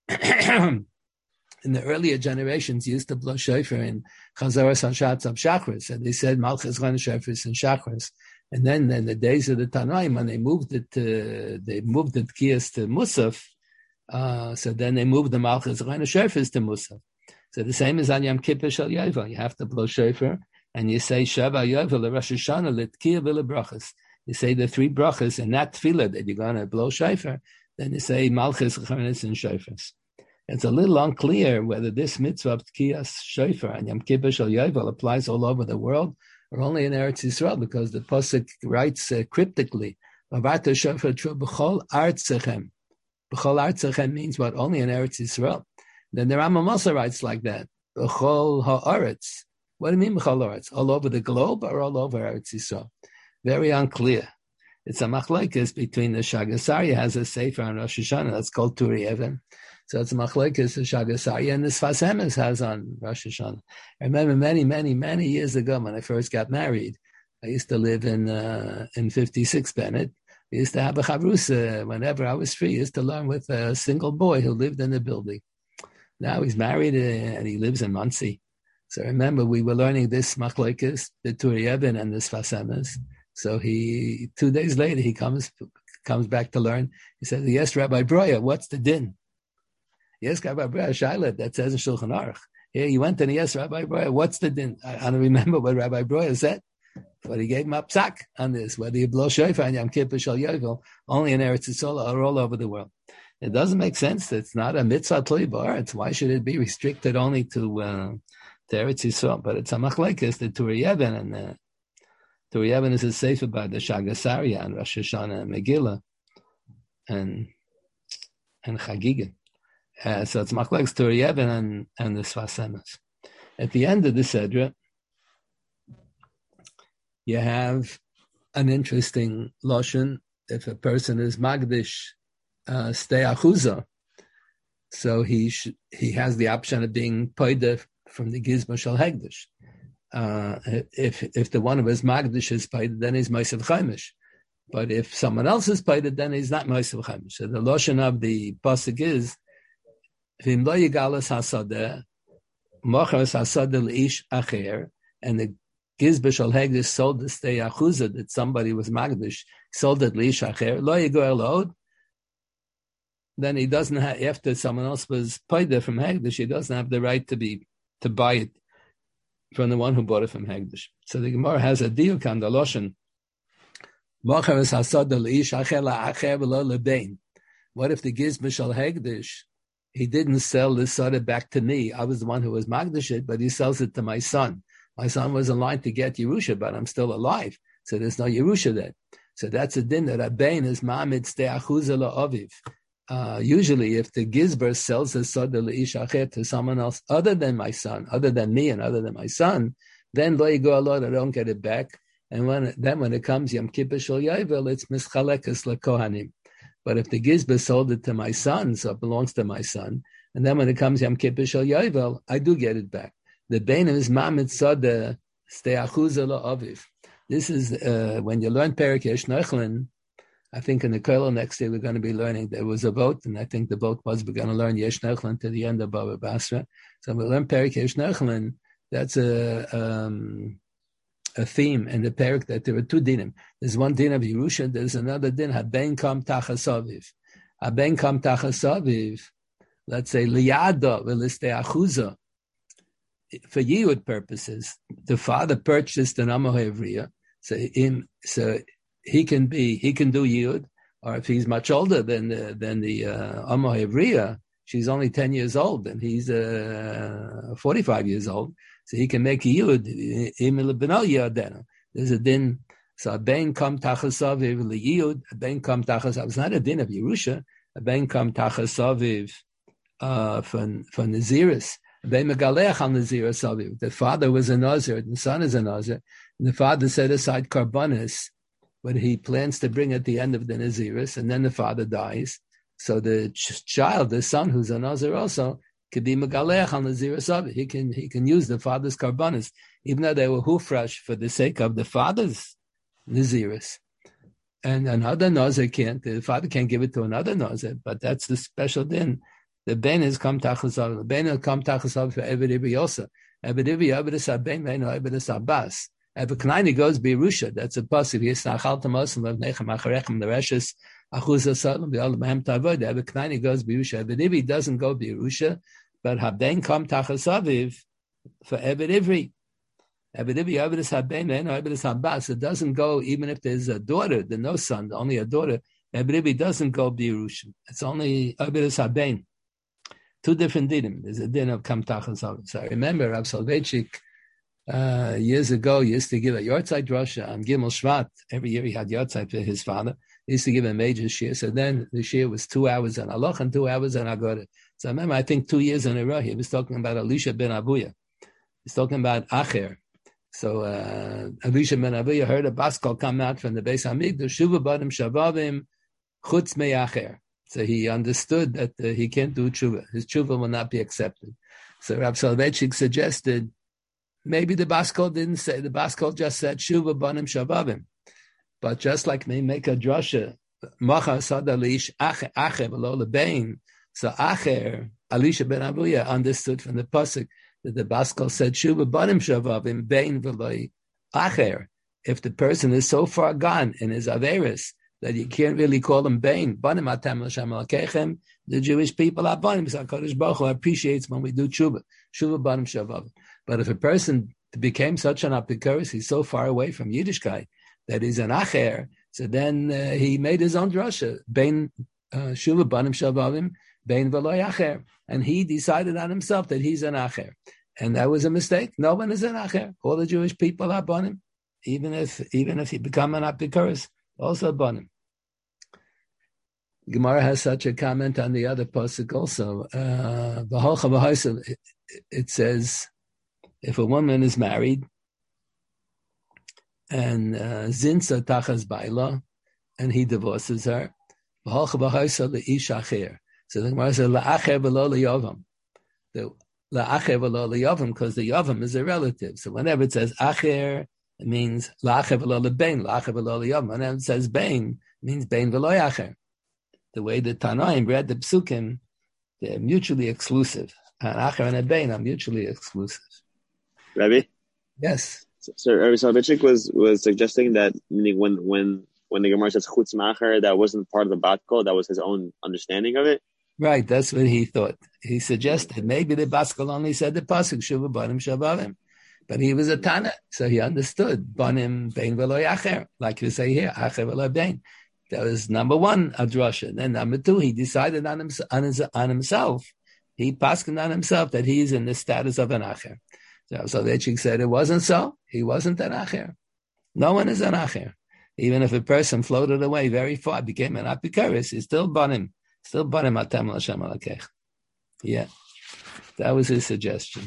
in the earlier generations, you used to blow Shofar in Chazaras Hanshatz of Shachris. And they said Malchus Zechon Shofar in Shachris. And then in the days of the Tanaim, when they moved it to, they moved the Tkiyas to Musaf, uh, so then they moved the Malchus Zechon Shofars to Musaf. So the same as on Yom Kippur Shal Yovel. You have to blow Shofar, and you say Shava Yovel, Rosh Hashanah, L'Tkiyah V'Le Brachas. You say the three brachas, and that tefillah that you're going to blow Shofar, then you say Malchus Zechon and Shofars. It's a little unclear whether this mitzvah of Tkiyas Shofar and Yom Kippur Shal Yovel applies all over the world, or only in Eretz Yisrael, because the Pasuk writes uh, cryptically, V'avarta shofar tru b'chol artzachem. B'chol artzachem means what? Only in Eretz Yisrael. Then the Rambam also writes like that, B'chol ha'aretz. What do you mean B'chol ha'aretz? All over the globe or all over Eretz Yisrael? Very unclear. It's a machlekes between the Shagasaria has a sefer on Rosh Hashanah that's called Turi Even. So it's a machlekes the Shagasaria and the Sfas Emes has on Rosh Hashanah. I remember many, many, many years ago when I first got married, I used to live in uh, in fifty-six Bennett. We used to have a chavrusa whenever I was free. I used to learn with a single boy who lived in the building. Now he's married and he lives in Monsey. So remember, we were learning this machlekes, the Turi Even and the Sfas Emes. So he, two days later, he comes comes back to learn. He says, yes, Rabbi Breuer, what's the din? Yes, Rabbi Breuer, Shaila, that says in Shulchan Aruch. Here he went and yes, Rabbi Breuer, what's the din? I, I don't remember what Rabbi Breuer said, but he gave him a psak on this, whether you blow shofar and Yom Kippur Shal Yovel, only in Eretz Yisrael or all over the world. It doesn't make sense. It's not a mitzvah tli ba'aretz. Why should it be restricted only to, uh, to Eretz Yisrael? But it's a machlekes, the Turi Even, and uh, Turi Even is a sefer by the Shagasaria and Rosh Hashanah and Megillah and, and Chagiga. Uh, so it's machlekes Turi Even and, and the Sfas Emes. At the end of the Sedra, you have an interesting lashon. If a person is magdish, uh, stay achuza, so he sh- he has the option of being paida from the gizma shel hegdish. Uh, if if the one of his magdish is paida, then he's meisav chaimish. But if someone else is paida, then he's not meisav chaimish. So the lashon of the pasuk is v'im lo yigalas hasadeh mochas hasadeh leish acher, and the Gizba shel hegdish sold the stay achuza that somebody was magdish, sold it leish acher, lo yigoel lod, then he doesn't have, after someone else was paida from hegdish, he doesn't have the right to be, to buy it from the one who bought it from hegdish. So the Gemara has a diuk on the lashon, mocharas hasada leish acher la'acher v'lo lebein. What if the Gizba shel hegdish, he didn't sell this soda back to me, I was the one who was magdish it, but he sells it to my son. My son was in line to get Yerusha, but I'm still alive. So there's no Yerusha there. So that's a din that Rabbein is ma'amid stei achuza la'aviv. Uh, usually if the Gizber sells the soda le'ish acher to someone else other than my son, other than me and other than my son, then lo yigo alot, I don't get it back. And when then when it comes Yom Kippur Shel Yovel, it's mischalekas lekohanim. But if the Gizber sold it to my son, so it belongs to my son, and then when it comes Yom Kippur Shel Yovel, I do get it back. The Beinim is Ma'amid Sada Stei Achuza Lo Aviv. This is uh, when you learn Perek Yesh Nechlin, I think in the Kollel next day we're going to be learning there was a vote, and I think the vote was we're going to learn Yesh Nechlin to the end of Baba Basra. So we'll learn Perik Yesh Nechlin. That's a um, a theme in the Perik that there are two dinim. There's one din of Yerusha. There's another din Haben Kam Tachasaviv. Haben Kam Tachasaviv. Let's say Liyada Veliste Achuza. For Yehud purposes, the father purchased an Amoh Evriya, so him so. He can be, he can do Yud, or if he's much older than the, than the uh, Amma Hevriya, she's only ten years old, and he's uh, forty-five years old, so he can make Yud. There's a din. So a ben kam tachasaviv liyud, a ben kam tachasaviv. It's not a din of Yerusha. A ben kam tachasaviv uh, from from Naziris. A ben megalech al Naziris aviv. The father was a Nazir, and the son is a Nazir, and the father set aside karbanis. But he plans to bring at the end of the Naziris, and then the father dies. So the ch- child, the son, who's a Nazir also, could be Megalech on Naziris of it. He can he can use the father's karbanis, even though they were hufresh for the sake of the father's Naziris. And another Nazir can't, the father can't give it to another Nazir, but that's the special din. The ben is kam tachasav. The ben is kam tachasav for Eved Ibi Yosa. Eved Ibi Abedis Aben, Veino Abedis Abbas. If a Knaini goes Birusha, that's a pasuk. Yes, Nachal Tamosim Lev Nechem Acharechem the Reshes Achuzah Salam the Olam Tavoid. If a Knaini goes Birusha, but if he doesn't go Birusha, but Haben Kam Tachasaviv for Eved Ivri. Eved Ivri Avedis Haben Vein Avedis Abbas. It doesn't go even if there's a daughter, there's no son, only a daughter. Eved Ivri doesn't go Birusha. It's only Avedis Haben. Two different dinim. There's a din of Kam Tachasaviv. So I remember Rav Soloveitchik. Uh, years ago, he used to give a Yortzeit Drasha on Gimel Shvat. Every year he had Yortzeit for his father. He used to give a major shir. So then the shir was two hours on Halacha and two hours on Agoda. So I remember, I think two years in a row, he was talking about Elisha ben Abuya. He's talking about Acher. So uh, Elisha ben Abuya heard a Baskal come out from the Beis Hamikdash, Shuva Badim Shavavim Chutz Me Acher. So he understood that uh, he can't do tshuva. His tshuva will not be accepted. So Rav Soloveitchik suggested, maybe the Baskal didn't say, the Baskal just said, Shuva Banim Shavavim. But just like they make a drasha, Macha Sadalish Acher V'lo Lebein. So Acher, Elisha ben Abuya, understood from the pasuk that the Baskal said, Shuva Banim Shavavim, Bein V'lo Acher. If the person is so far gone in his Averis that you can't really call him Bain, Banim Atam L'Shem Alkechem, the Jewish people are Banim. So HaKadosh Baruch Hu appreciates when we do Shuva, Shuva Banim Shavavim. But if a person became such an apikoros, he's so far away from Yiddishkeit that he's an acher, so then uh, he made his own drasha, bein shuva banim shavavim, bein v'lo acher, and he decided on himself that he's an acher, and that was a mistake. No one is an acher. All the Jewish people are banim, even if even if he become an apikoros, also banim. Gemara has such a comment on the other pasuk also. Uh, it says, if a woman is married and zinsa tachas baila, and he divorces her, so the Gemara says la'acher v'lo liyavam. The la'acher v'lo liyavam, because the yavam is a relative. So whenever it says acher, it means la'acher v'lo lebein, la'acher v'lo liyavam. Whenever it says bein, it means bein v'lo acher. The way the Tanaim read the psukim, they're mutually exclusive. An acher and a bein are mutually exclusive. Rabbi? Yes. So, so Rabbi Soloveitchik was, was suggesting that, meaning when when when the Gemara says chutz ma'acher, that wasn't part of the Baskal, that was his own understanding of it? Right, that's what he thought. He suggested maybe the Baskal only said the pasuk shuva banim shavavim, but he was a Tana, so he understood banim bein v'lo acher, like you say here, acher v'lo bein. That was number one, a drasha. Then number two, he decided on, him, on, his, on himself. He paskined on himself that he's in the status of an acher. So, so the Echik said it wasn't so. He wasn't an acher. No one is an acher. Even if a person floated away very far, became an apikoros, he's still banim. Still banim atam l'Hashem alakech. Yeah. That was his suggestion.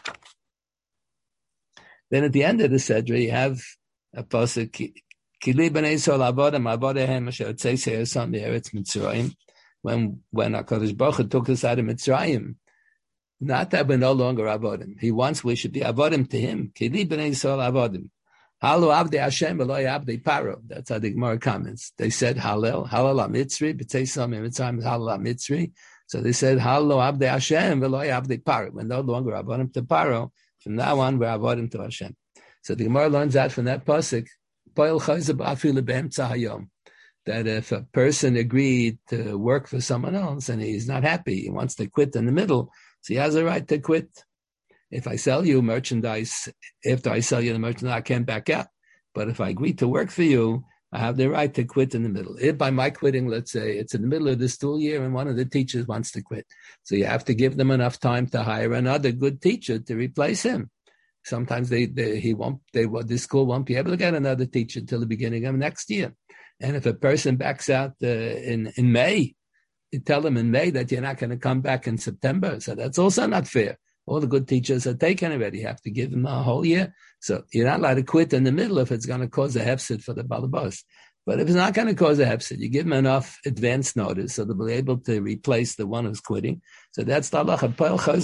Then at the end of the Sedra, you have a pasuk, Kili b'nei Yisrael avodim, avodehem asher tzeisei osam b'eretz Mitzrayim. When, when HaKadosh Baruch Hu took us out of Mitzrayim, not that we're no longer avodim. He wants we should be avodim to him. Kili b'nei Yisrael avodim. Halu Abdi Hashem Eloi Abdi Paro. That's how the Gemara comments. They said Hallel, Hallel HaMitzri, B'Teisam in Mitzrayim is Hallel HaMitzri. So they said Halu Abdi Hashem Eloi Abdi Paro. We're no longer avodim to Paro. From now on, we're avodim to Hashem. So the Gemara learns out from that pasuk, that if a person agreed to work for someone else and he's not happy, he wants to quit in the middle, so he has a right to quit. If I sell you merchandise, after I sell you the merchandise, I can't back out. But if I agree to work for you, I have the right to quit in the middle. If by my quitting, let's say it's in the middle of the school year and one of the teachers wants to quit. So you have to give them enough time to hire another good teacher to replace him. Sometimes they, they he won't they the school won't be able to get another teacher till the beginning of next year. And if a person backs out uh, in in May, you tell them in May that you're not going to come back in September. So that's also not fair. All the good teachers are taken already. You have to give them a whole year. So you're not allowed to quit in the middle if it's going to cause a hefsid for the balabas. But if it's not going to cause a hefsid, you give them enough advance notice so they'll be able to replace the one who's quitting. So that's the halacha.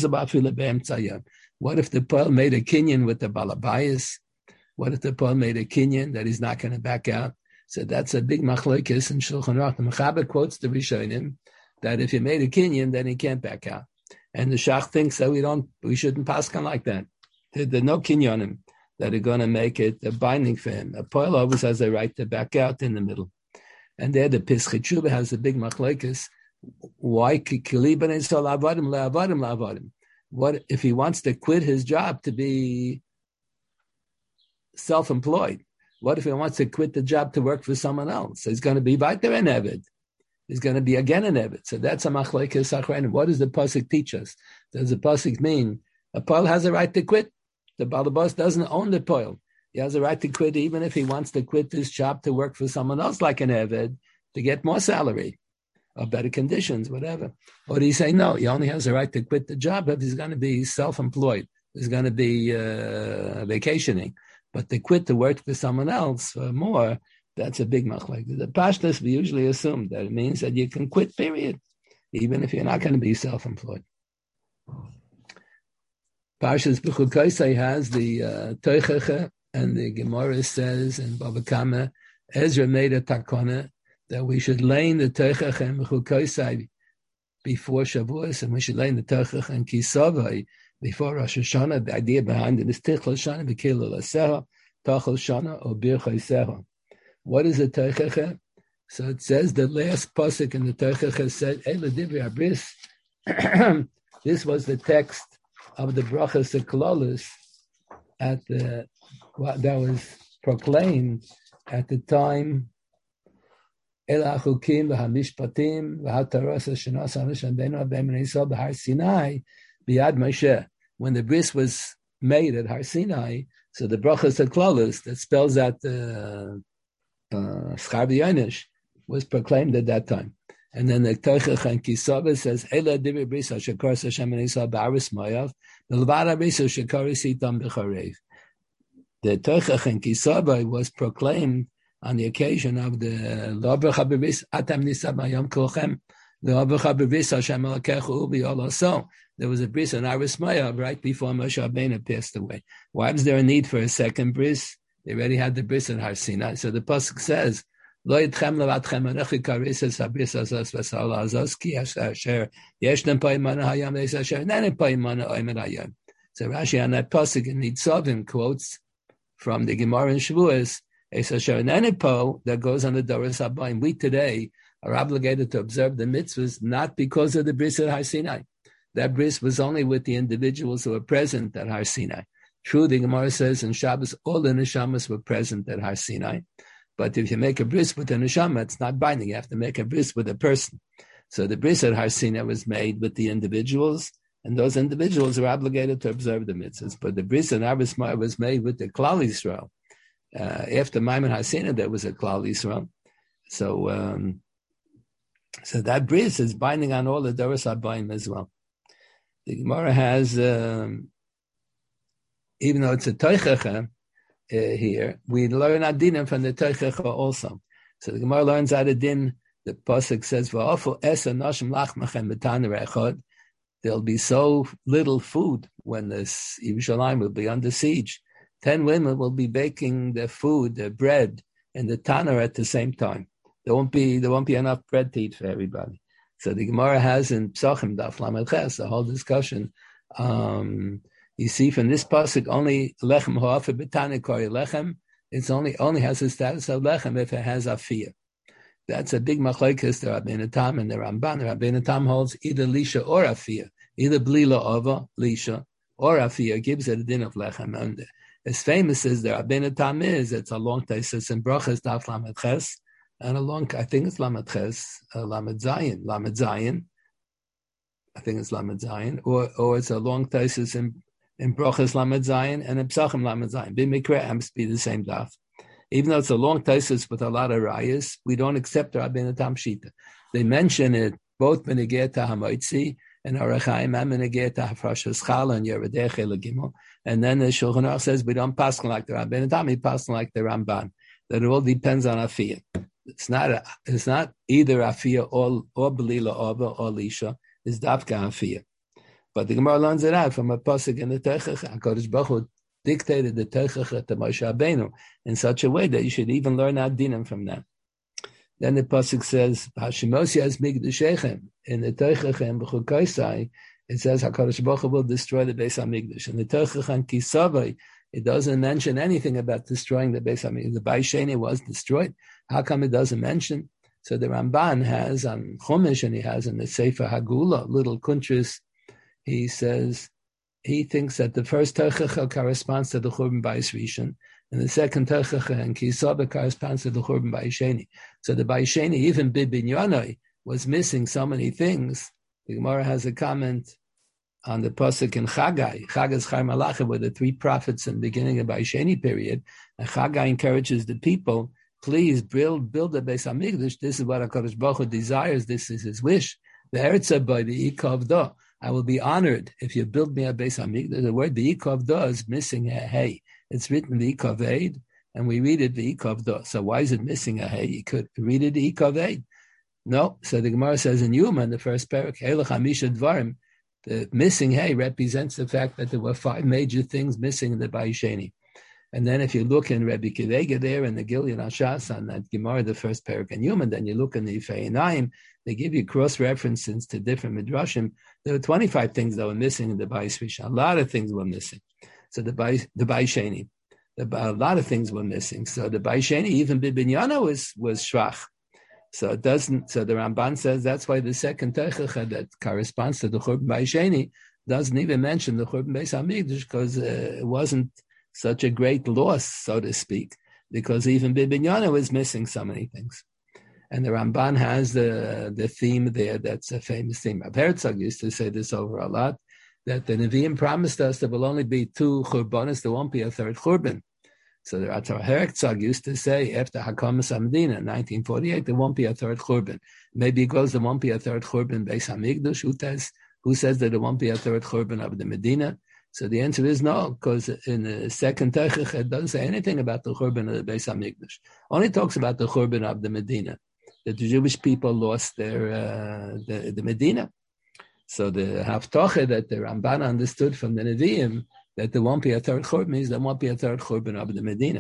What if the Paul made a kinyan with the balabayas? What if the Paul made a kinyan that he's not going to back out? So that's a big machlokes in Shulchan Aruch. The Mechaber quotes the Rishonim that if you made a kinyan, then he can't back out. And the Shach thinks that we don't, we shouldn't pass on like that. There, there are no kinyanim that are going to make it a binding for him. A Paul always has a right to back out in the middle. And there the Pischei Teshuva has a big machlokes. Why kiliban is so la'avadim la'avadim la'avadim? What if he wants to quit his job to be self-employed? What if he wants to quit the job to work for someone else? So he's going to be weiter an Eved. He's going to be again an Eved. So that's a machlokes achronim. What does the pasuk teach us? Does the pasuk mean a poil has a right to quit? The balabas doesn't own the poil. He has a right to quit even if he wants to quit his job to work for someone else like an Eved to get more salary or better conditions, whatever. Or do you say, no, he only has a right to quit the job if he's going to be self-employed. He's going to be uh, vacationing. But to quit to work for someone else for more, that's a big machlek. The pashtas, we usually assume that it means that you can quit, period, even if you're not going to be self-employed. Parshas B'chukoisai has the uh, Teicheche, and the Gemara says in Bava Kama, Ezra made a takona that we should lay in the Teicheche and B'chukoisai before Shavuos, and we should lay in the Teicheche and Kisavai before Rosh Hashanah. The idea behind it is Tichel Shana, B'kilel Aseha, Tachel Shana, or Birchai Seha. What is the Teicheche? So it says the last pasuk in the Teicheche said, Eila Divri Abris. This was the text of the Brachas Eklolis at the that was proclaimed at the time. Ela Chukim v'Hamishpatim v'Hataras Shenas Hanish Benu Abem Yisrael b'Har Sinai b'Yad Moshe. When the bris was made at Har Sinai, so the Brachas Eklolis that spells out the uh, Schar B'Yonesh was proclaimed at that time. And then the Teichech and Kisava says, Ela Divri Brisa Shekar Hashem and Yisrael b'Aris Moav, Melvada Brisa Shekar Sitam b'Charev. The Teichech and Kisava was proclaimed on the occasion of the Lo'abracha B'Bris Atam Nisa Mayom Kolchem, Lo'abracha B'Bris Hashem Elokechu Ubi Olaso. There was a bris on Aris Moav right before Moshe Rabbeinu passed away. Why was there a need for a second bris? They already had the bris in Har Sinai. So the pasuk says, Lo yitchem levatchem anechi karises habris azos v'sal azos ki asher yeshnem pa'imana hayam leis asher nenem pa'imana oimed hayam. So Rashi on that pasuk in Nitzavim quotes from the Gemara in Shavuos, es asher nenem po, that goes on the Doros Habayim. We today are obligated to observe the mitzvahs not because of the bris at Har Sinai. That bris was only with the individuals who were present at Har Sinai. True, the Gemara says in Shabbos all the neshamas were present at Har Sinai. But if you make a bris with a neshama, it's not binding. You have to make a bris with a person. So the bris at Har Sinai was made with the individuals, and those individuals are obligated to observe the mitzvahs. But the bris at Aris Moav was made with the Klal Yisrael. Uh, after Maimon Har Sinai, there was a Klal Yisrael. So, um, so that bris is binding on all the Doros Habayim as well. The Gemara has, um, even though it's a Teicheche, Uh, here, we learn Adinim from the Teichecha also. So the Gemara learns out of Din, the Pasuk says, there'll be so little food when this Yerushalayim will be under siege, ten women will be baking the food, the bread, and the tanner at the same time. There won't be there won't be enough bread to eat for everybody. So the Gemara has in Psachim Daf Lamed Ches the whole discussion. Um, you see from this pasuk only lechem ha'afa b'tanner kori lechem. It's only only has the status of lechem if it has afiyah. That's a big machlokes. The Rabbeinu Tam and the Ramban. The Rabbeinu Tam holds either lisha or afiyah, either blila ova lisha or afiyah gives it a din of lechem. And as famous as the Rabbeinu Tam is, it's a long taisus in brachas Daf Lamed Ches. And a long, I think it's Lamed Ches, uh, Lamed Zayin, Lamed Zayin. I think it's Lamed Zayin, or or it's a long thesis in in Brochas Lamed Zayin and in Psachim Lamed Zayin. B'mikra happens to be the same daf. Even though it's a long thesis with a lot of rayas, we don't accept the Rabbeinu Tam Shita. They mention it both Menegeh Hamoitzi and Arachaim and Menegeh Hafrashas Chala and Yeridei Gimel. And then the Shulchan Aruch says we don't pass like the Rabbeinu Tam, we pass like the Ramban. That it all depends on afiyah. It's not a, it's not either afiyah or or belila or or lisha. It's dafka afiyah. But the Gemara learns it out from a pasuk in the Teichach. HaKadosh Baruch Hu dictated the Teichach to Moshe Rabbeinu in such a way that you should even learn adinim from them. Then the pasuk says Hashimosi has migdashechem in the Teichach and B'chukaisai. It says HaKadosh Baruch Hu will destroy the Beis Hamikdash. In the Teichach and Kisavai, it doesn't mention anything about destroying the Beis Hamikdash. The Beis Sheni was destroyed. How come it doesn't mention? So the Ramban has on Chumash and he has in the Sefer Hagula, little kuntris, he says, he thinks that the first Teichacha corresponds to the Churban Bayis Rishon, and the second Teichacha and Kisaba corresponds to the Churban Bayis Sheni. So the Bayis Sheni, even Bibinyanoi, was missing so many things. The Gemara has a comment on the pasuk in Chagai, Chagai's Chai Malacha, were the three prophets in the beginning of the Bayis Sheni period, and Chagai encourages the people, please build build a Beis Hamikdash. This is what HaKadosh Baruch Hu desires. This is his wish. The Eretza by the Ikavda. I will be honored if you build me a Beis Hamikdash. The word the Ikavda is missing a hey. It's written the Ikaved, and we read it the Ikavda. So why is it missing a hey? You could read it the Ikaved. No. So the Gemara says in Yuma, in the first parak, Elach Hamisha Dvarim, the missing hey represents the fact that there were five major things missing in the Bayis Sheni. And then if you look in Rebbe Kivega there in the Gilyon Hashas on that Gemara, the first parak and Yuma, then you look in the Yifei Einayim, they give you cross-references to different midrashim. There were twenty-five things that were missing in the Bayis Rishon. A lot of things were missing. So the Bayis, the Bayis Sheni, the, a lot of things were missing. So the Bayis Sheni, even Bibinyana was was shvach. So it doesn't. So the Ramban says that's why the second Teichacha that corresponds to the Churban Bayis Sheni doesn't even mention the Churban Beis Hamikdash because uh, it wasn't such a great loss, so to speak, because even Bibinyana was missing so many things. And the Ramban has the the theme there that's a famous theme. Rav Herzog used to say this over a lot, that the Nevi'im promised us there will only be two Churbanos, there won't be a third Churban. So the Rav Herzog used to say, after Hakamas Hamedina in nineteen forty-eight, there won't be a third Churban. Maybe it goes, there won't be a third Churban Beis Hamikdash. Who says, who says that there won't be a third Churban of the Medina? So the answer is no, because in the second Teichach it doesn't say anything about the Churban of the Beis Hamikdash. Only talks about the Churban of the Medina. That the Jewish people lost their uh, the, the Medina. So the Haftoche that the Ramban understood from the Nevi'im that there won't be a third Churban means there won't be a third Churban of the Medina.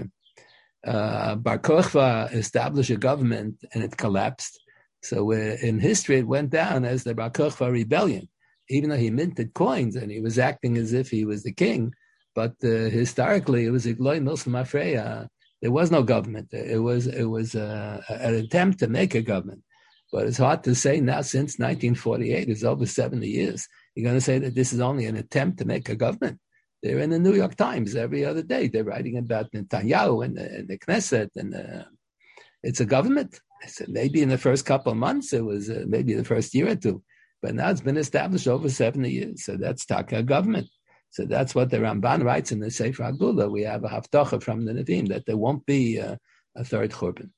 Uh, Bar Kochva established a government and it collapsed. So uh, in history it went down as the Bar Kochva rebellion. Even though he minted coins and he was acting as if he was the king, but uh, historically it was Igloi Milsum Afreya. There was no government. It was it was uh, an attempt to make a government, but it's hard to say now. Since nineteen forty-eight, it's over seventy years. You're going to say that this is only an attempt to make a government? They're in the New York Times every other day. They're writing about Netanyahu and the, and the Knesset, and uh, it's a government. So maybe in the first couple of months, it was uh, maybe the first year or two. But now it's been established over seventy years. So that's Taka government. So that's what the Ramban writes in the Sefer Hagula. We have a haftacha from the Nevi'im that there won't be uh, a third Churban.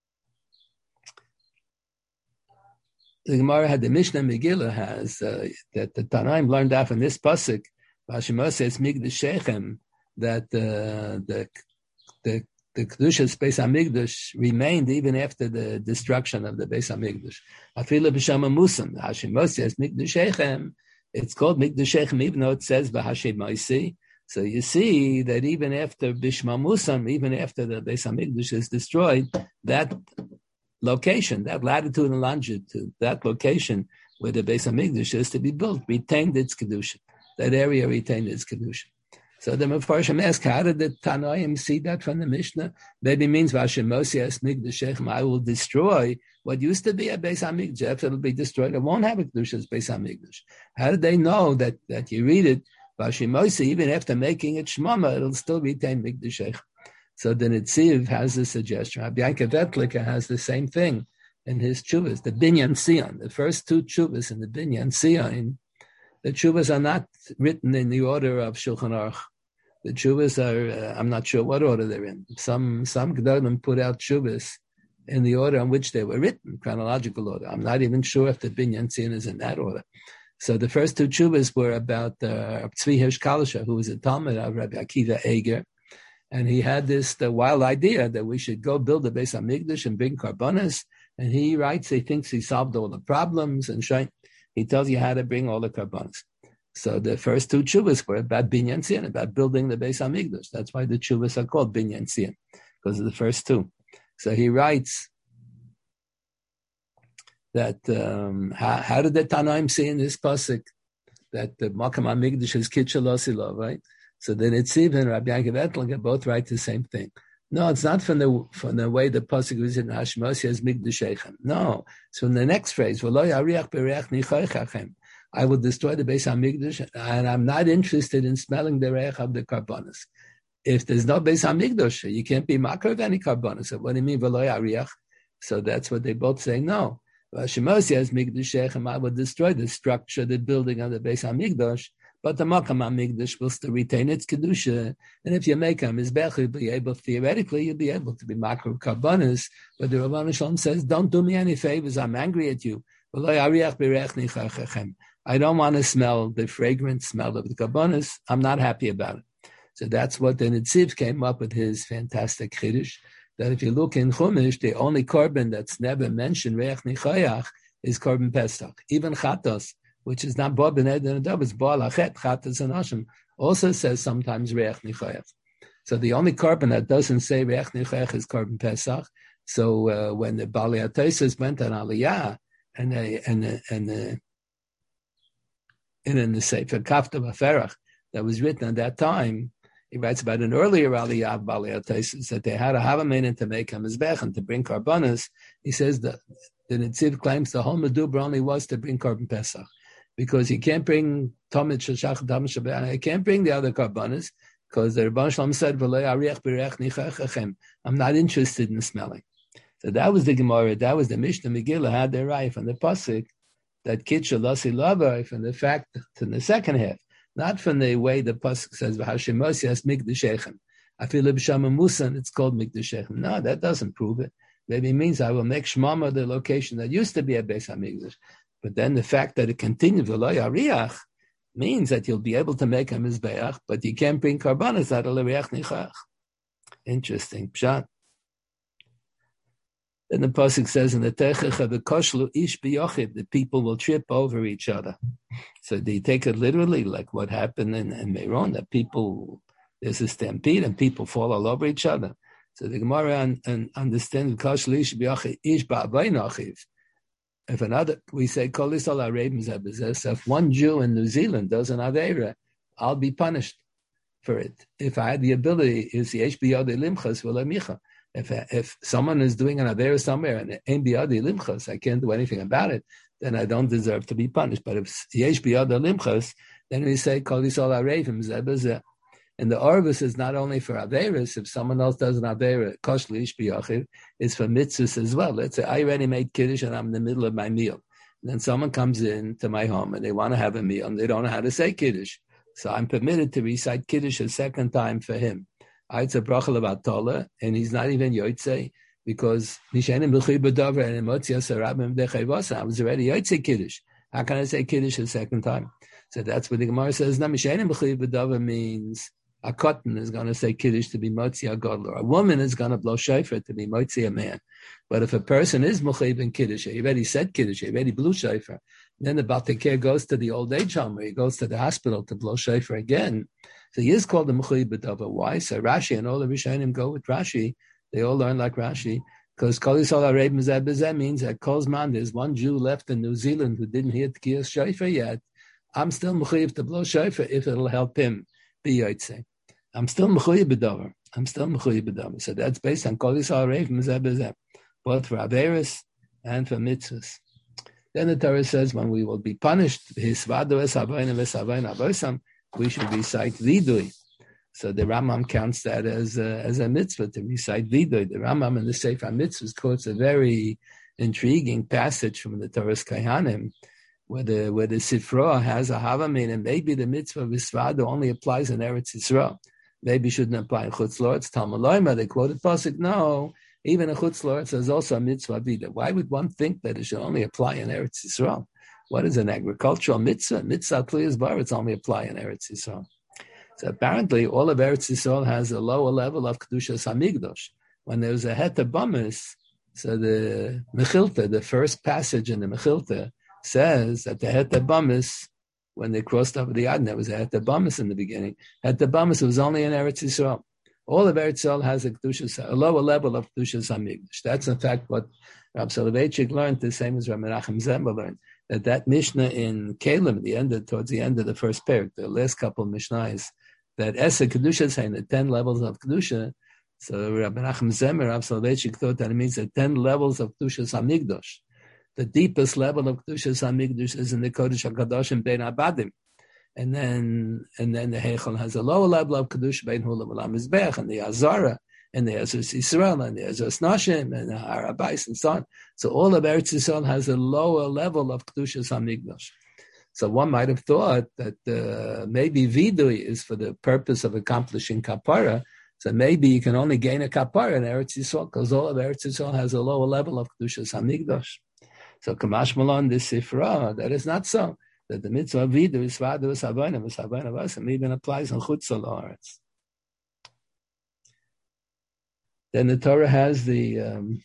The Gemara had the Mishnah Megillah has uh, that the Tanaim learned out from this pasuk. Hashemah says Migdash Shechem that uh, the the the Kedushas Beis Hamikdash remained even after the destruction of the Beis Hamikdash. Afilu b'shama musam. Hashemah says Migdash Shechem. It's called Migdash Shechem even though it says V'Hashem Moisi. So you see that even after Bishma Musam, even after the Beis Hamikdash is destroyed, that location, that latitude and longitude, that location where the Beis Hamikdash is to be built, retained its kedusha. That area retained its kedusha. So the Mefarshim ask, how did the Tanoim see that from the Mishnah? Maybe it means Vashemosias Migdashechem, I will destroy what used to be a Beis Hamikdash. After it'll be destroyed, it won't have a kedusha as Beis Hamikdash. How did they know that that you read it? Vashemosias, even after making it Shmama, it'll still retain Migdashechem. So the Netziv has the suggestion. Rabbi Yankel Vetlika has the same thing in his tshuvas, the Binyan Sion. The first two tshuvas in the Binyan Sion, the tshuvas are not written in the order of Shulchan Aruch. The tshuvas are, uh, I'm not sure what order they're in. Some some Gedolim put out tshuvas in the order in which they were written, chronological order. I'm not even sure if the Binyan Sion is in that order. So the first two tshuvas were about uh, Tzvi Hirsch Kalisha, who was a Talmud of Rabbi Akiva Eger. And he had this the wild idea that we should go build a Beis Hamikdash and bring karbanos. And he writes, he thinks he solved all the problems, and he tells you how to bring all the karbanos. So the first two tshuvas were about Binyan Sion, about building the Beis Hamikdash. That's why the tshuvas are called Binyan Sion, because of the first two. So he writes that um, how, how did the Tanaim see in this pasuk that the Makam Hamikdash is Kitchel Osilo, right? So the Netziv and Rabbi Yankel Vetlika both write the same thing. No, it's not from the from the way the pasuk is in Hashmosias Migdashechem. No, it's from the next phrase. V'lo yariach bereach nichoichachem. I will destroy the Beis Hamikdash, and I'm not interested in smelling the reich of the karbanos. If there's no Beis Hamikdash, you can't be makar of any karbanos. So what do you mean v'lo yariach? So that's what they both say. No, Hashmosias Migdashechem. I will destroy the structure, the building of the Beis Hamikdash. But the Makam HaMikdash will still retain its Kedusha. And if you make a Mizbech, you'll be able, theoretically, you'll be able to be Makar Karbanis. But the Rabban Shalom says, don't do me any favors, I'm angry at you. I don't want to smell the fragrant smell of the Karbanis. I'm not happy about it. So that's what the Netziv came up with his fantastic Chiddush, that if you look in Chumash, the only Korban that's never mentioned, Reach Nichayach, is Korban Pesach. Even Chatos, which is not Bob and Ed and Adab, it's Baal Achet, Chatas and Hashem, also says sometimes Reach Nichayach. So the only korban that doesn't say Reach Nichayach is Korban Pesach. So uh, when the Baalei HaTosfos went on Aliyah, and they, and the, and the, and in the Sefer Kafta Baferach that was written at that time, he writes about an earlier Aliyah of Baalei HaTosfos that they had a Havamainen to make a Mizbech and to bring Karbanos. He says that the Netziv claims the whole Medubra only was to bring Korban Pesach, because he can't bring Tomit Shashach Dam Shabbat. He can't bring the other Karbanos because the Rabban Shalom said, "V'lo yariach b'reach nichachachem." I'm not interested in smelling. So that was the Gemara. That was the Mishnah Megillah had their right from the pasuk that Kitcha Lasi Lava from the fact to the second half, not from the way the pasuk says V'hashemosias Migdashechem. I feel b'shama Musan. It's called Migdashechem. No, that doesn't prove it. Maybe it means I will make Shmama the location that used to be a Beis Hamikdash. But then the fact that it continues v'lo yariach means that you'll be able to make a mizbeach, but you can't bring karbanos out of l'riach nichach. Interesting. Pshat. Then the pasuk says in the Techecha v'koshlu ish b'yochid, the people will trip over each other. So they take it literally, like what happened in, in Meron, that people, there's a stampede and people fall all over each other. So the Gemara un, un, understands v'koshlu ish b'yochid ish ba'avay nochiv. If another, we say, if one Jew in New Zealand does an Aveira, I'll be punished for it. If I had the ability, is the H B O de Limchas V'Lemicha. If if someone is doing an Aveira somewhere and Ein Biyadi Limchas, I can't do anything about it, then I don't deserve to be punished. But if the H B O de Limchas, then we say, Kol Yisrael Arevim Zebazeh. And the Orvis is not only for Averis, if someone else does an Aveira, Koshli Ish B'Yochiv, it's for mitzvahs as well. Let's say I already made Kiddush and I'm in the middle of my meal. And then someone comes in to my home and they want to have a meal and they don't know how to say Kiddush. So I'm permitted to recite Kiddush a second time for him. It's a bracha about Tola, and he's not even Yotzei, because I was already Yotzei Kiddush. How can I say Kiddush a second time? So that's what the Gemara says. No, means a cotton is going to say Kiddush to be Motzi a Gadol, or a woman is going to blow shofar to be Motzi a man. But if a person is Mechiv in Kiddush, he already said Kiddush, he already blew shofar, then the Baal Tekeh goes to the old age home, or he goes to the hospital to blow shofar again, So he is called the Mechuyev B'Davar. Why? So Rashi and all the Rishonim go with Rashi. They all learn like Rashi. Because Kol Yisrael Arei Mezeh B'Zeh means that Kol Zman, there's one Jew left in New Zealand who didn't hear Tkiyas Shofar yet. I'm still Mechuyev to blow Shofar if it'll help him be Yotzei. I'm still Mechuyev B'Davar. I'm still Mechuyev B'Davar. So that's based on Kol Yisrael Arei Mezeh B'Zeh, both for Averis and for mitzvahs. Then the Torah says when we will be punished, we should recite Vidui. So the Rambam counts that as a, as a mitzvah to recite Vidui. The Rambam in the Sefer Mitzvahs quotes a very intriguing passage from the Torah's Kahanim, where the where the Sifra has a Havamin, and maybe the mitzvah of Visvada only applies in Eretz Yisrael. Maybe shouldn't apply in Chutz La'aretz. Talmud Loima, they quoted Pasuk, no. Even in Chutz La'aretz, there's also a mitzvah vida. Why would one think that it should only apply in Eretz Yisrael? What is an agricultural mitzvah? Mitzvah Tliyas Baritz only apply in Eretz Yisrael. So apparently, all of Eretz Yisrael has a lower level of Kedushas Hamikdash. When there's a Het Bamis, so the Mechilta, the first passage in the Mechilta, says that the Het Bamis, when they crossed over the Yarden, there was a Het Bamis in the beginning. Het Bamis was only in Eretz Yisrael. All of Eretz Yisrael has a Kedushas, a lower level of Kedushas Hamikdash. That's in fact what Rab Soloveitchik learned, the same as Rab Menachem Zemba learned. That that Mishnah in Kalim, the end of, towards the end of the first parak, the last couple of Mishnahs, that Esa Kedusha is saying the ten levels of Kedusha. So Rabbi Nachum Zemer, Rabbi Soloveitchik thought that it means the ten levels of Kedushas Hamikdash. The deepest level of Kedushas Hamikdash is in the Kodesh HaKadosh and Bein Abadim. And then and then the Heichal has a lower level of Kedusha, Bein Hula V'Lam Mizbech, and the Azara, and the Ezras Yisrael, and the Ezras Nashim, and the Harabais, and so on. So all of Eretz Yisrael has a lower level of Kedushas Hamikdash. So one might have thought that uh, maybe Vidui is for the purpose of accomplishing Kapara. So maybe you can only gain a Kapara in Eretz Yisrael because all of Eretz Yisrael has a lower level of Kedushas Hamikdash. So Kamash Malon, this Sifra, that is not so. That the mitzvah of Vidui is Vadu is Havana, is Havana Vasam, even applies on Chutz La'aretz. Then the Torah has the um,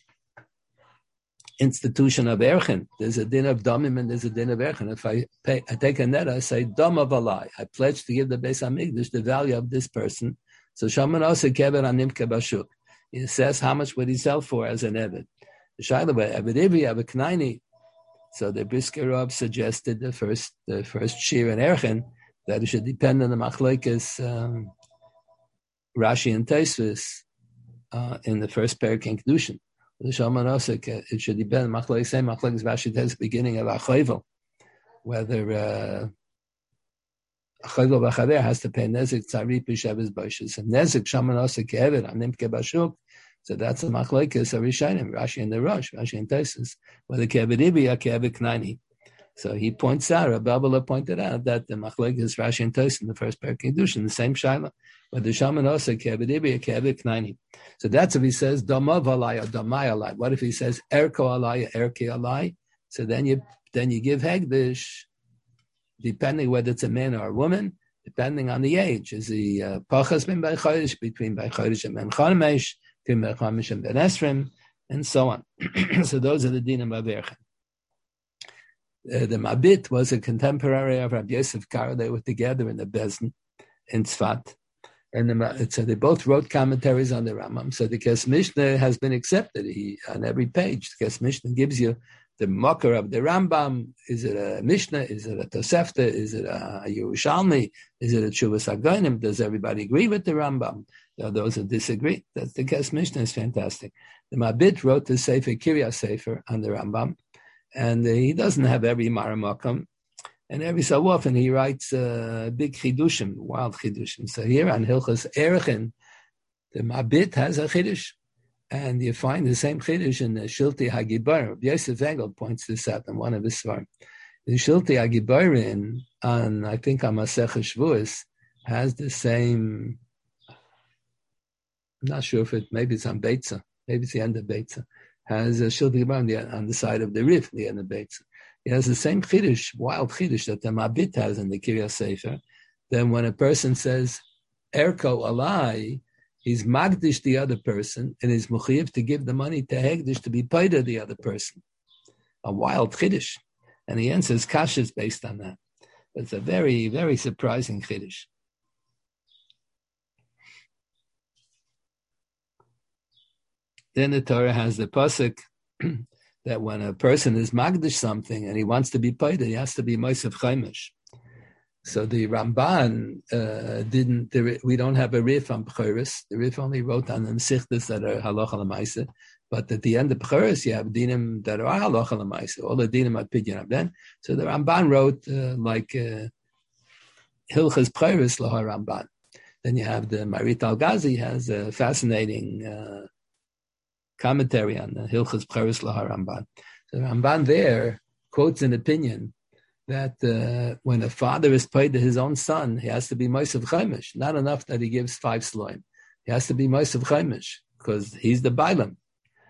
institution of Erchen. There's a din of Domim and there's a din of Erchen. If I pay, I take a net, I say, Dom of Alai. I pledge to give the Beis HaMikdash the value of this person. So Shaman Ose Kever Anim Kebashuk. He says how much would he sell for as an Eved. The Shaila Eved Ivi, Eved Knaini. So the Brisker Rav suggested the first the first shir in Erchen that it should depend on the Machlekes um, Rashi and Tosfos uh, in the first parak in Kedushin. The Shalman Osik, it should depend on Machlekes same Machlekes Rashi Tes beginning of Achayvel, whether uh, Achayvel Bachaver has to pay Nezik Tzari Pishavas Baishas and Nezik Shalman Osik Eved Anim Kebashuk. So that's the Machlekes of Rishonim, Rashi and the Rosh, Rashi and Tosfos, whether Keved Ibi or Keved Knani. So he points out, Rabbi pointed out that the Machlekes Rashi and Tosfos in the first parak in Kedushin, the same Shaila, whether Shaman Osa Keved Ibi or Keved Knani. So that's if he says Damav Alai or Damai Alai. What if he says Erko Alai or Erke Alai? So then you then you give Hegdish, depending whether it's a man or a woman, depending on the age. Is he uh, Pachas ben Bei Chodesh, between Bei Chodesh and Ben Chodesh, between Ben Chodesh and Ben Esrim, and so on. So those are the dinim of Erchen. Uh, the Mabit was a contemporary of Rabbi Yosef Karo. They were together in the Bezdin in Tzfat. And the, so they both wrote commentaries on the Rambam. So the Kes Mishnah has been accepted. He, on every page, the Kes Mishnah gives you the mocker of the Rambam. Is it a Mishnah? Is it a Tosefta? Is it a Yerushalmi? Is it a Chuvas Hagonim? Does everybody agree with the Rambam? There are those who disagree. That's the Kes Mishnah is fantastic. The Mabit wrote the Sefer Kiryas Sefer on the Rambam. And uh, he doesn't have every Maramakam. And every so often he writes uh, big chidushim, wild chidushim. So here on Hilchas Erchen, the Mabit has a chidush. And you find the same chidush in the Shilti HaGibar. Yosef Engel points this out in one of his svarim. The Shilti HaGibarin, on, I think, on Masech Shavuos, has the same, I'm not sure if it, maybe it's on Beitza, maybe it's the end of Beitza, has a Shilti HaGibar on the, on the side of the Rif, the end of Beitza. It has the same chiddush, wild chiddush that the Mabit has in the Kiryas Sefer. Then when a person says Erko Alai, he's magdish the other person and is muchiv to give the money to Hegdish to be paid to the other person. A wild chiddush. And the answer is Kasha is based on that. It's a very, very surprising chiddush. Then the Torah has the pasuk that when a person is magdish something and he wants to be paid, he has to be Mosef Chaimish. So the Ramban uh, didn't. The, we don't have a Rif on B'choros. The Rif only wrote on the Mesichtas that are halacha l'maisa. But at the end of B'choros, you have dinim that are halacha l'maisa. All the dinim are pidyon abden. So the Ramban wrote uh, like uh, Hilchas B'choros lahar Ramban. Then you have the Marit Al-Ghazi has a fascinating uh, commentary on the Hilchas B'choros lahar Ramban. So Ramban there quotes an opinion that uh, when a father is paid to his own son, he has to be Mosef Chaimish. Not enough that he gives five sloim. He has to be Mosef Chaimish because he's the Bailam.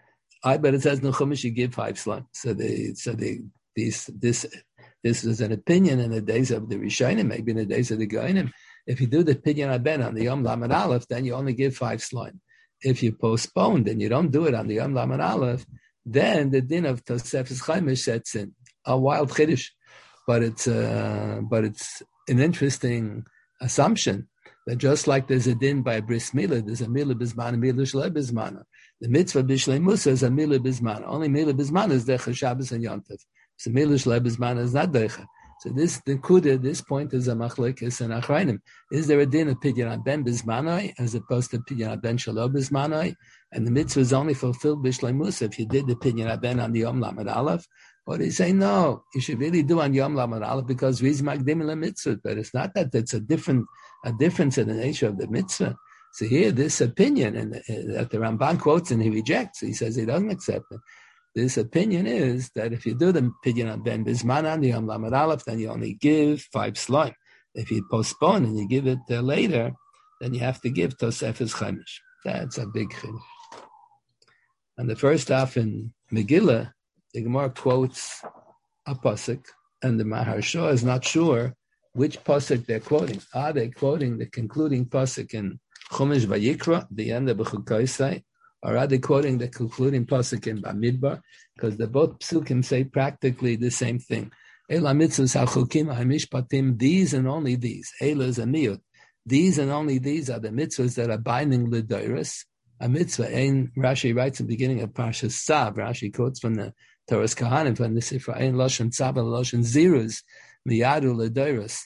I bet it says no Chumash you give five sloim. So they, so they, these, this, this was an opinion in the days of the Rishonim, maybe in the days of the Goinim. If you do the Pidyon Aben on the Yom Lamed Aleph, then you only give five sloim. If you postpone and you don't do it on the Yom Lamed Aleph, then the din of Tosefes Chaimish sets in. A wild chiddush. But it's uh, but it's an interesting assumption that just like there's a din by a bris milah, there's a milah bismana, milah shle bismana. The mitzvah bishlei musa is a milah bismana. Only milah bismana is decha Shabbos and Yontif. So milah shle bismana is not decha. So this the kuda, this point is a machlekes and achrayim. Is there a din of pidyon ben bismanai as opposed to pidyon ben shelo bismanai? And the mitzvah is only fulfilled bishlei musa if you did the pidyon ben on the Yom Lamed Aleph. Or they say, no, you should really do on Yom Lamed Aleph because we magdim la mitzvah. But it's not that it's a different a difference in the nature of the mitzvah. So here, this opinion and that the Ramban quotes and he rejects, he says he doesn't accept it. This opinion is that if you do the pidyon on ben bisman on the Yom Lamed Aleph, then you only give five sloim. If you postpone and you give it uh, later, then you have to give Tosefes Chaimish. That's a big chiddush. And the first half in Megillah, the Gemara quotes a pasuk, and the Maharsha is not sure which pasuk they're quoting. Are they quoting the concluding pasuk in Chumash Vayikra, the end of B'chukaisai, or are they quoting the concluding pasuk in Bamidbar? Because the both psukim say practically the same thing. Ela mitzvos hachukim hamishpatim, these and only these. Ela is a miyut. These and only these are the mitzvahs that are binding l'doros. A mitzvah, ein, Rashi writes in the beginning of Parshas Tzav, Rashi quotes from the Torah's Kahanim, from the Sifra, ein loshen tzav and loshen zirus, miyadu l'doros.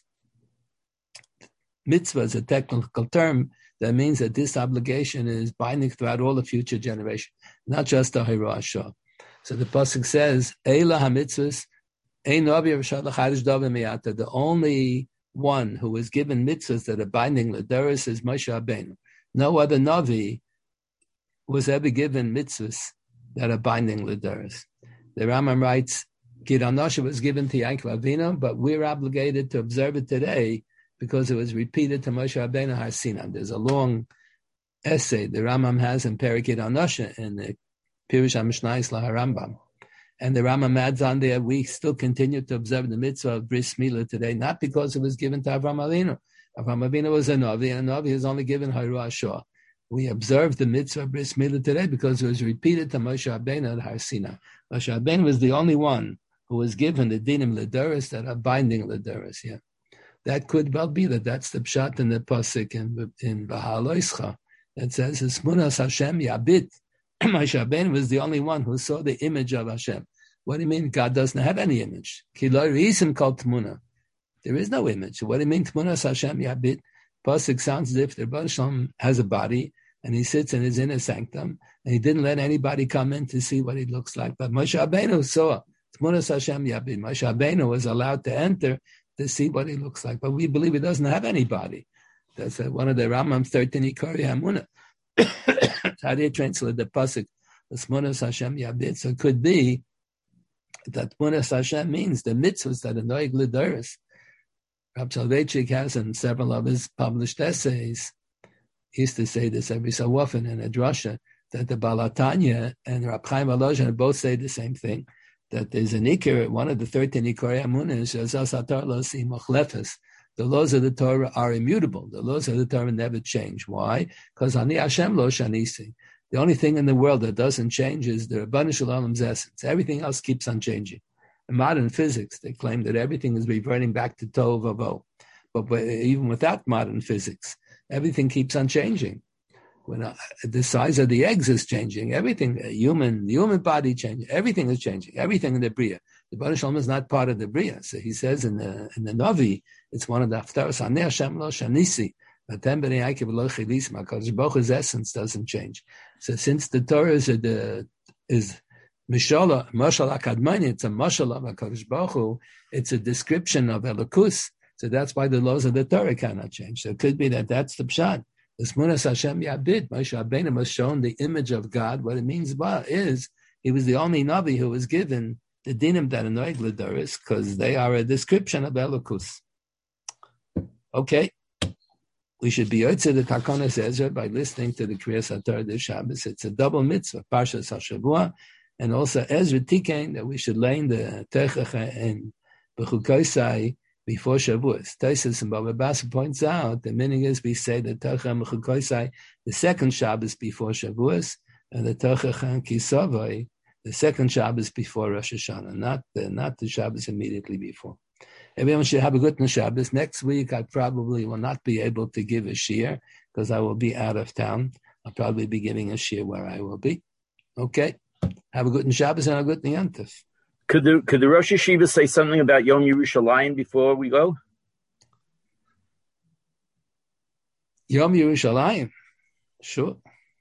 Mitzvah is a technical term that means that this obligation is binding throughout all the future generations, not just the Hira Ashah. So the pasuk says, Eila hamitzvahs, ein novi rashad l'chadish davar miyata. The only one who was given mitzvahs that are binding l'doros is Moshe Rabbeinu. No other Navi was ever given mitzvahs that are binding l'doros. The Rambam writes, Gid Anosha was given to Yaakov Avinu, but we're obligated to observe it today because it was repeated to Moshe Rabbeinu Har Sinai. There's a long essay the Rambam has in Perikid Anosha in the Pirush HaMishnayos LaHarambam. And the Rambam adds on there, we still continue to observe the mitzvah of Bris Milah today, not because it was given to Avram Avinu. Avram Avinu was a Navi, and a Navi is only given Hira Ashah. We observe the mitzvah of Bris Milah today because it was repeated to Moshe Rabbeinu at Har Sinai. Moshe Rabbeinu was the only one who was given the dinim l'doros that are binding l'doros. Yeah, that could well be that that's the pshat in the pasuk in in Bahaloischa that says Esmunas Hashem Yabit. Moshe Rabbeinu was the only one who saw the image of Hashem. What do you mean? God doesn't have any image. Ki lo reisim kol tmuna. There is no image. What do you mean? Tmunas Hashem Yabit. Pasuk sounds as if the Rebbe Shalom has a body and he sits in his inner sanctum and he didn't let anybody come in to see what he looks like. But Moshe Rabbeinu saw Tmunas Hashem Yabit. Moshe Rabbeinu was allowed to enter to see what he looks like. But we believe he doesn't have any body. That's uh, one of the Rambam's thirteen Ikari Hamunah. How do you translate the pasuk? Tmunas Hashem Yabit. So it could be that Tmunas Hashem means the mitzvahs that are noig l'doros. Rab Soloveitchik has in several of his published essays, he used to say this every so often in a drasha, that the Balatanya and Rab Chaim Volozhin both say the same thing, that there's an ikar, one of the thirteen Ikarei Hamunah is the laws of the Torah are immutable. The laws of the Torah never change. Why? Because Ani Hashem lo shanisi. The only thing in the world that doesn't change is the Rabbanu Shalom's essence. Everything else keeps on changing. In modern physics, they claim that everything is reverting back to Tohu Vavohu. But, but even without modern physics, everything keeps on changing. When uh, the size of the eggs is changing, everything, uh, human, the human body changing, everything is changing, everything in the Bria. The Baruch Shalom is not part of the Bria. So he says in the in the Navi, it's one of the Haftaras, Aneh Hashem lo shanisi, Vatem b'nei Yaakov lo chilisma, HaKadosh Baruch Hu's essence doesn't change. So since the Torah is the is Mishala, Mashal HaKadmani, it's a Mashal of HaKadosh Baruch Hu, it's a description of Elokus, so that's why the laws of the Torah cannot change. So it could be that that's the Pshat. This Munas Hashem Yabid, Moshe Rabbeinu was shown the image of God. What it means by is he was the only Navi who was given the dinim that annoyed L'doris, because they are a description of Elokus. Okay. We should be Yotze the Takonos Ezra by listening to the Kriyas HaTorah this Shabbos. It's a double mitzvah, Parshas HaShavua, and also Ezra Tikain, that we should learn the Techacha and B'chukoisai before Shavuos. Taisus and Baba Basra points out the meaning is we say the Techacha and B'chukoisai the second Shabbos before Shavuos, and the Techacha and Kisavai the second Shabbos before Rosh Hashanah, not the, not the Shabbos immediately before. Everyone should have a good Shabbos. Next week, I probably will not be able to give a shiur because I will be out of town. I'll probably be giving a shiur where I will be. Okay. Have a good Shabbos and a good Yantif. Could the could the Rosh Yeshiva say something about Yom Yerushalayim before we go? Yom Yerushalayim? Sure.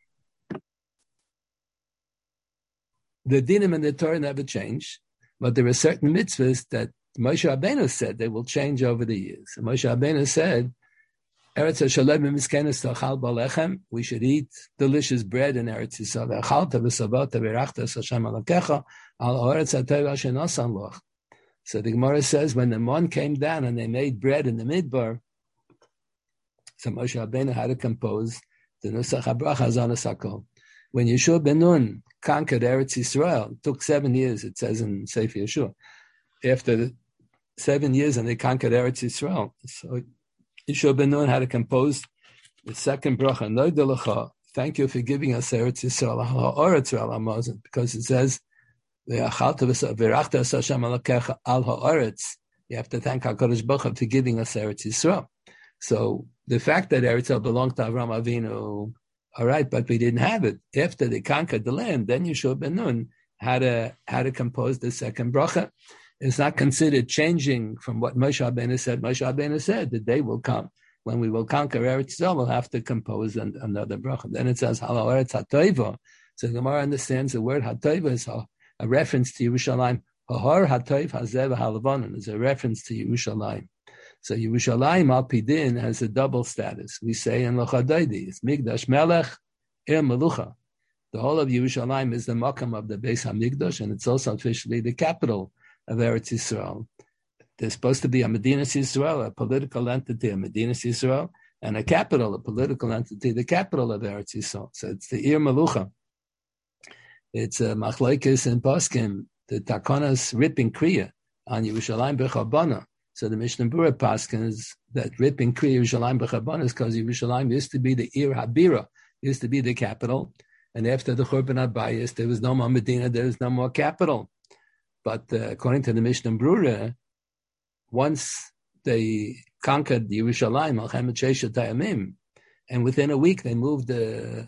The dinim and the Torah never change, but there are certain mitzvahs that Moshe Rabbeinu said they will change over the years. And Moshe Rabbeinu said, Eretz HaShalom Miskenes Tochal Balechem, we should eat delicious bread in Eretz Yisrael. Achalta v'savota v'rachta Hashem alakecha al ha'oretz ha'teva shenasan loch. So the Gemara says, when the mon came down and they made bread in the midbar, so Moshe Rabbeinu had to compose the Nusach HaBracha Hazanas HaKol. When Yeshua ben Nun conquered Eretz Yisrael, it took seven years, it says in Sefer Yeshua. After seven years and they conquered Eretz Yisrael. So Yeshua ben Nun had to compose the second bracha, Noidelecha, thank you for giving us Eretz Yisrael, ha'oretz al ha'mazon, because it says, v'achalta v'rachta Hashem alakecha al ha'oretz, you have to thank HaKadosh Baruch Hu for giving us Eretz Yisrael. So the fact that Eretz Yisrael belonged to Avraham Avinu, all right, but we didn't have it. After they conquered the land, then Yeshua ben Nun had to, had to compose the second bracha. It's not considered changing from what Moshe Rabbeinu said. Moshe Rabbeinu said the day will come when we will conquer Eretz Yisrael. We'll have to compose an, another bracha. Then it says Halo Eretz HaToiva. So the Gemara understands the word HaToiva is a, a reference to Yerushalayim. Hahar HaToiv Hazev HaLavanon is a reference to Yerushalayim. So Yerushalayim Al Pidin has a double status. We say in Lochadaydi, it's Migdash Melech Ir Melucha. The whole of Yerushalayim is the makam of the Beis HaMikdash, and it's also officially the capital of Eretz Yisrael. There's supposed to be a Medinas Yisrael, a political entity, a Medinas Yisrael, and a capital, a political entity, the capital of Eretz Yisrael. So it's the Ir Melucha. It's a Machlokes in Poskim, the Takonas ripping Kriya on Yerushalayim B'Chabana. So the Mishnah Berurah Paskins that ripping Kriya Yerushalayim B'Chabana is because Yerushalayim used to be the Ir Habira, used to be the capital, and after the Churban Abayis, there was no more Medina, there was no more capital. But uh, according to the Mishnah Berurah, once they conquered Yerushalayim, Melchemet Sheshet Hayamim, and within a week they moved the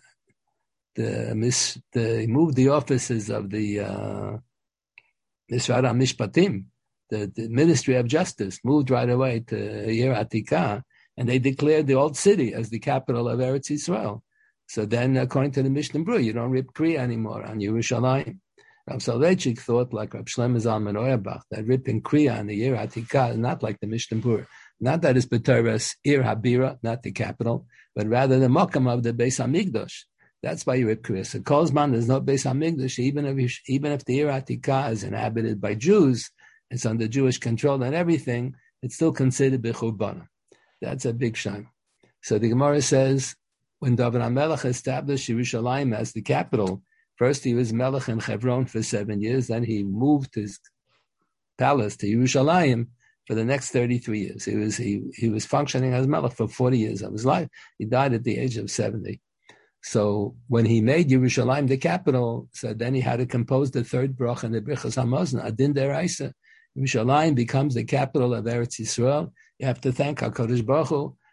the they moved the offices of the uh, Misrad HaMishpatim, the, the Ministry of Justice, moved right away to Yer Atikah, and they declared the old city as the capital of Eretz Yisrael. So then, according to the Mishnah Berurah, you don't rip Kriya anymore on Yerushalayim. Rav Soloveitchik thought, like Rav Shlomo Zalman Auerbach, that ripping Kriya on the Yer Atikah is not like the Mishnah Berurah. Not that it's B'Torah's Ir Habira, not the capital, but rather the Mokam of the Beis HaMikdash. That's why you rip Kriya. So Kolzman, there's no Beis HaMikdash, even if you, even if the Ir Atikah is inhabited by Jews, it's under Jewish control and everything, it's still considered B'Churbanah. That's a big shame. So the Gemara says, when David HaMelech established Yerushalayim as the capital, first he was Melech in Hebron for seven years, then he moved his palace to Yerushalayim for the next thirty-three years. He was he he was functioning as Melech for forty years of his life. He died at the age of seventy. So when he made Yerushalayim the capital, so then he had to compose the third bracha in the Birchas Hamazon, Adin Deraisa. Yerushalayim becomes the capital of Eretz Yisrael. You have to thank HaKadosh Baruch Hu.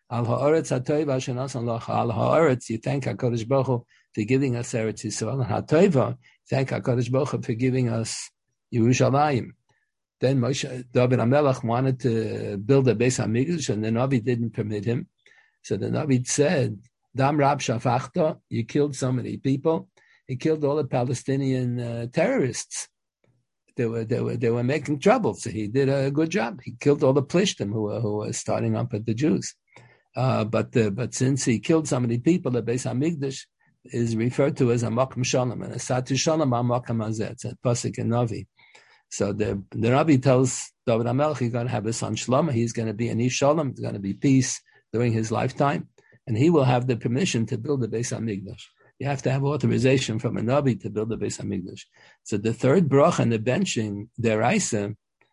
Al ha'aretz ha'toiva shenasan lacha. Al ha'aretz, you thank HaKadosh Baruch Hu for giving us Eretz Yisrael. And ha'toiva, thank HaKadosh Baruch Hu for giving us Yerushalayim. Then Moshe, David HaMelech wanted to build a Beis HaMikdash, and the Navi didn't permit him. So the Navi said, Dam Rab Shafachta, you killed so many people. He killed all the Palestinian uh, terrorists. They were, they were they were making trouble, so he did a good job. He killed all the Plishtim who were, who were starting up at the Jews. Uh, but uh, but since he killed so many people, the Beis HaMikdash is referred to as a Makom Shalom, and a Satu Shalom HaMakom Hazeh. It's a pasuk in Navi. So the the Navi tells David HaMelech he's going to have a son Shlomo. He's going to be an Ish Shalom. It's going to be peace during his lifetime, and he will have the permission to build the Beis HaMikdash. You have to have authorization from a Navi to build the Beis HaMikdash. So the third bracha and the benching, deraisa,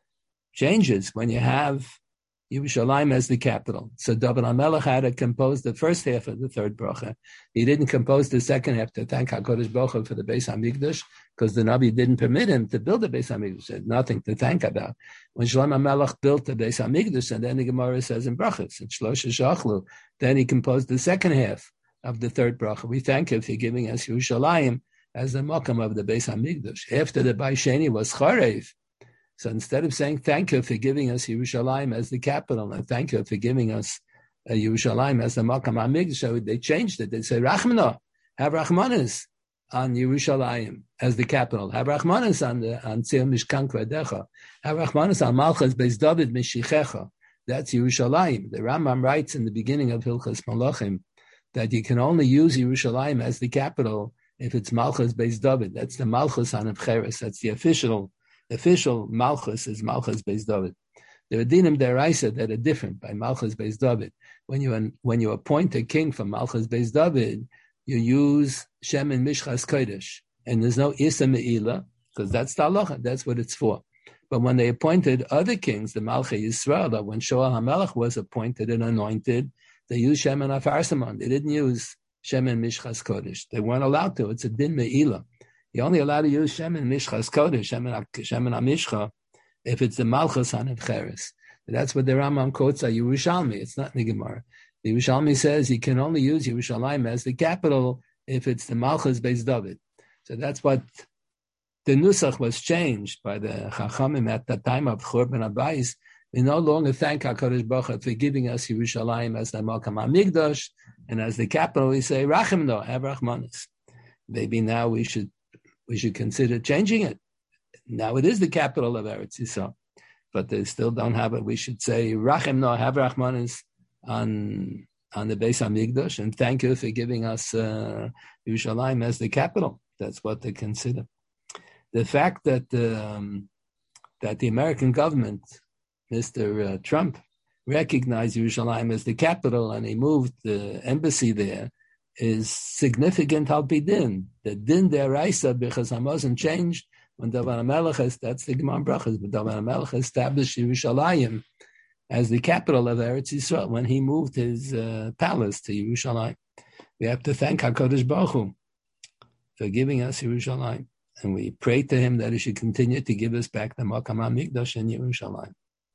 changes when you have Yerushalayim as the capital. So David HaMelech had to compose the first half of the third bracha. He didn't compose the second half to thank HaKadosh Baruch Hu for the Beis HaMikdash because the Navi didn't permit him to build the Beis HaMikdash. There's nothing to thank about. When Shlomo HaMelech built the Beis HaMikdash, and then the Gemara says in brachas, in Shlosha Shachlu, then he composed the second half of the third bracha. We thank him for giving us Yerushalayim as the makam of the Beis HaMikdash. After the Baisheni was Charev, so instead of saying thank you for giving us Yerushalayim as the capital and thank you for giving us uh, Yerushalayim as the makam HaMikdash, so they changed it. They said Rachmana, have Rachmanis on Yerushalayim as the capital. Have Rachmanis on the on Tzil Mishkan Kvadecha. Have Rachmanis on Malchus Beis David Mishichecha. That's Yerushalayim. The Rambam writes in the beginning of Hilchas Malachim that you can only use Yerushalayim as the capital if it's Malchus Beis David. That's the Malchus on Abcheres. That's the official official Malchus is Malchus Beis David. There are dinim deraisa that are different by Malchus Beis David. When you when you appoint a king from Malchus Beis David, you use Shem and Mishchas Kodesh, and there's no Isa Me'ila because that's the halacha. That's what it's for. But when they appointed other kings, the Malchei Yisrael, when Shaul HaMelech was appointed and anointed, they used Shem and Afarsamon. They didn't use Shem and Mishchas Kodesh. They weren't allowed to. It's a din me'ila. You're only allowed to use Shem and Mishchas Kodesh, Shem and, Shem and Amishcha, if it's the Malchus on Abcheres. That's what the Rambam quotes at Yerushalmi. It's not in the Gemara. The Yerushalmi says you can only use Yerushalayim as the capital if it's the Malchus Beis David. So that's what the Nusach was changed by the Chachamim at the time of Churban Abayis. We no longer thank HaKadosh Baruch Hu for giving us Yerushalayim as the Malkam HaMikdash, and as the capital we say, Rachimno, have Rachmanis. Maybe now we should we should consider changing it. Now it is the capital of Eretz Yisrael, but they still don't have it. We should say, Rachimno, have Rachmanis on, on the Beis HaMikdash, and thank you for giving us uh, Yerushalayim as the capital. That's what they consider. The fact that um, that the American government, Mister Uh, Trump, recognized Yerushalayim as the capital and he moved the embassy there is significant al pi din. The din deraisa because Hamazon changed when David HaMelech, that's the Gemara Brachas, but David HaMelech established Yerushalayim as the capital of Eretz Yisrael when he moved his uh, palace to Yerushalayim. We have to thank HaKadosh Baruch Hu for giving us Yerushalayim. And we pray to him that he should continue to give us back the Makam HaMikdash in Yerushalayim.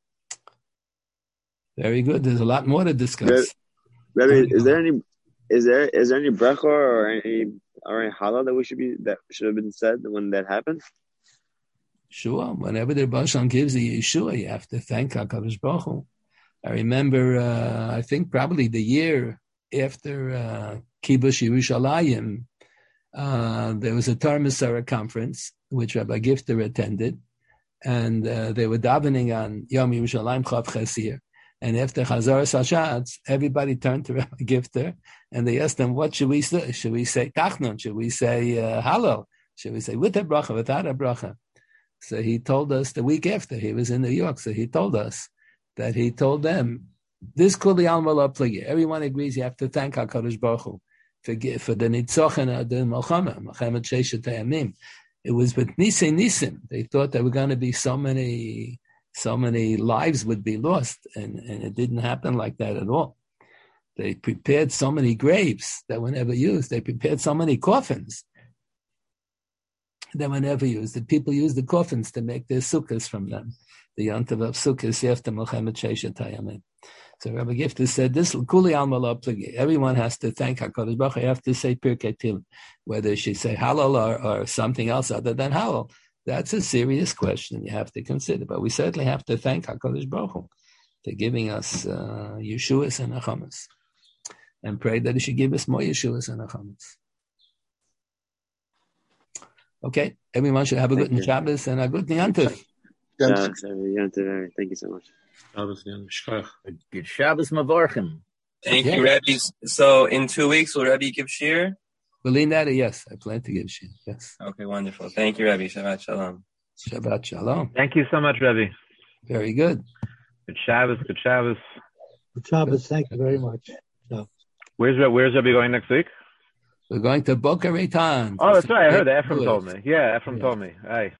Very good. There's a lot more to discuss. Rabbi, is there any is there is there any bracha or any or any halal that we should be that should have been said when that happened? Sure. Whenever the Baal Shem gives the Yeshua, you have to thank HaKadosh Baruch Hu. I remember, uh, I think probably the year after uh, Kibush Yerushalayim, uh, there was a Torah Masara conference which Rabbi Gifter attended, and uh, they were davening on Yom Yerushalayim Chav Chesir. And after Chazar Sashatz, everybody turned to Rabbi Gifter and they asked him, what should we say? Should we say Tachnun? Should we say uh, Halal? Should we say with a bracha, without a bracha? So he told us the week after, he was in New York, so he told us that he told them, this Kuli Alma Lo Pligi. Everyone agrees you have to thank HaKadosh Baruch Hu for, for the Nitzochen of the Melchama, Melchamet Sheishet HaYamim. It was with Nisei Nisim. They thought there were going to be so many... so many lives would be lost, and, and it didn't happen like that at all. They prepared so many graves that were never used. They prepared so many coffins that were never used. The people used the coffins to make their sukkahs from them. the Yontav of Sukkot after Mohammed Sheshet Hayamim. So Rabbi Gifter said, "This Kuli Alma Lo Pligi." Everyone has to thank Hakadosh Baruch Hu. You have to say Pirkei Tehillim, whether she say Halal or, or something else other than Halal. That's a serious question you have to consider. But we certainly have to thank Hakadosh Baruch Hu for giving us uh, Yeshuas and Achamas, and pray that He should give us more Yeshuas and Achamas. Okay, everyone should have a good Shabbos and a good Yantiv. Shabbos, Yantiv. Thank you so much. Good Shabbos Mavorchim. Thank Yeah. you, Rebbe. So in two weeks, will Rebbe give shir? Believe that, yes, I plan to give shir. Yes. Okay, wonderful. Thank you, Rebbe. Shabbat shalom. Shabbat shalom. Thank you so much, Rebbe. Very good. Good Shabbos, good Shabbos. Good Shabbos, thank you very much. So. Where's Re- Where's Rebbe going next week? We're going to Boca Raton. Oh, that's right. I heard that. Ephraim told me. Yeah, Ephraim Yeah. told me. Aye.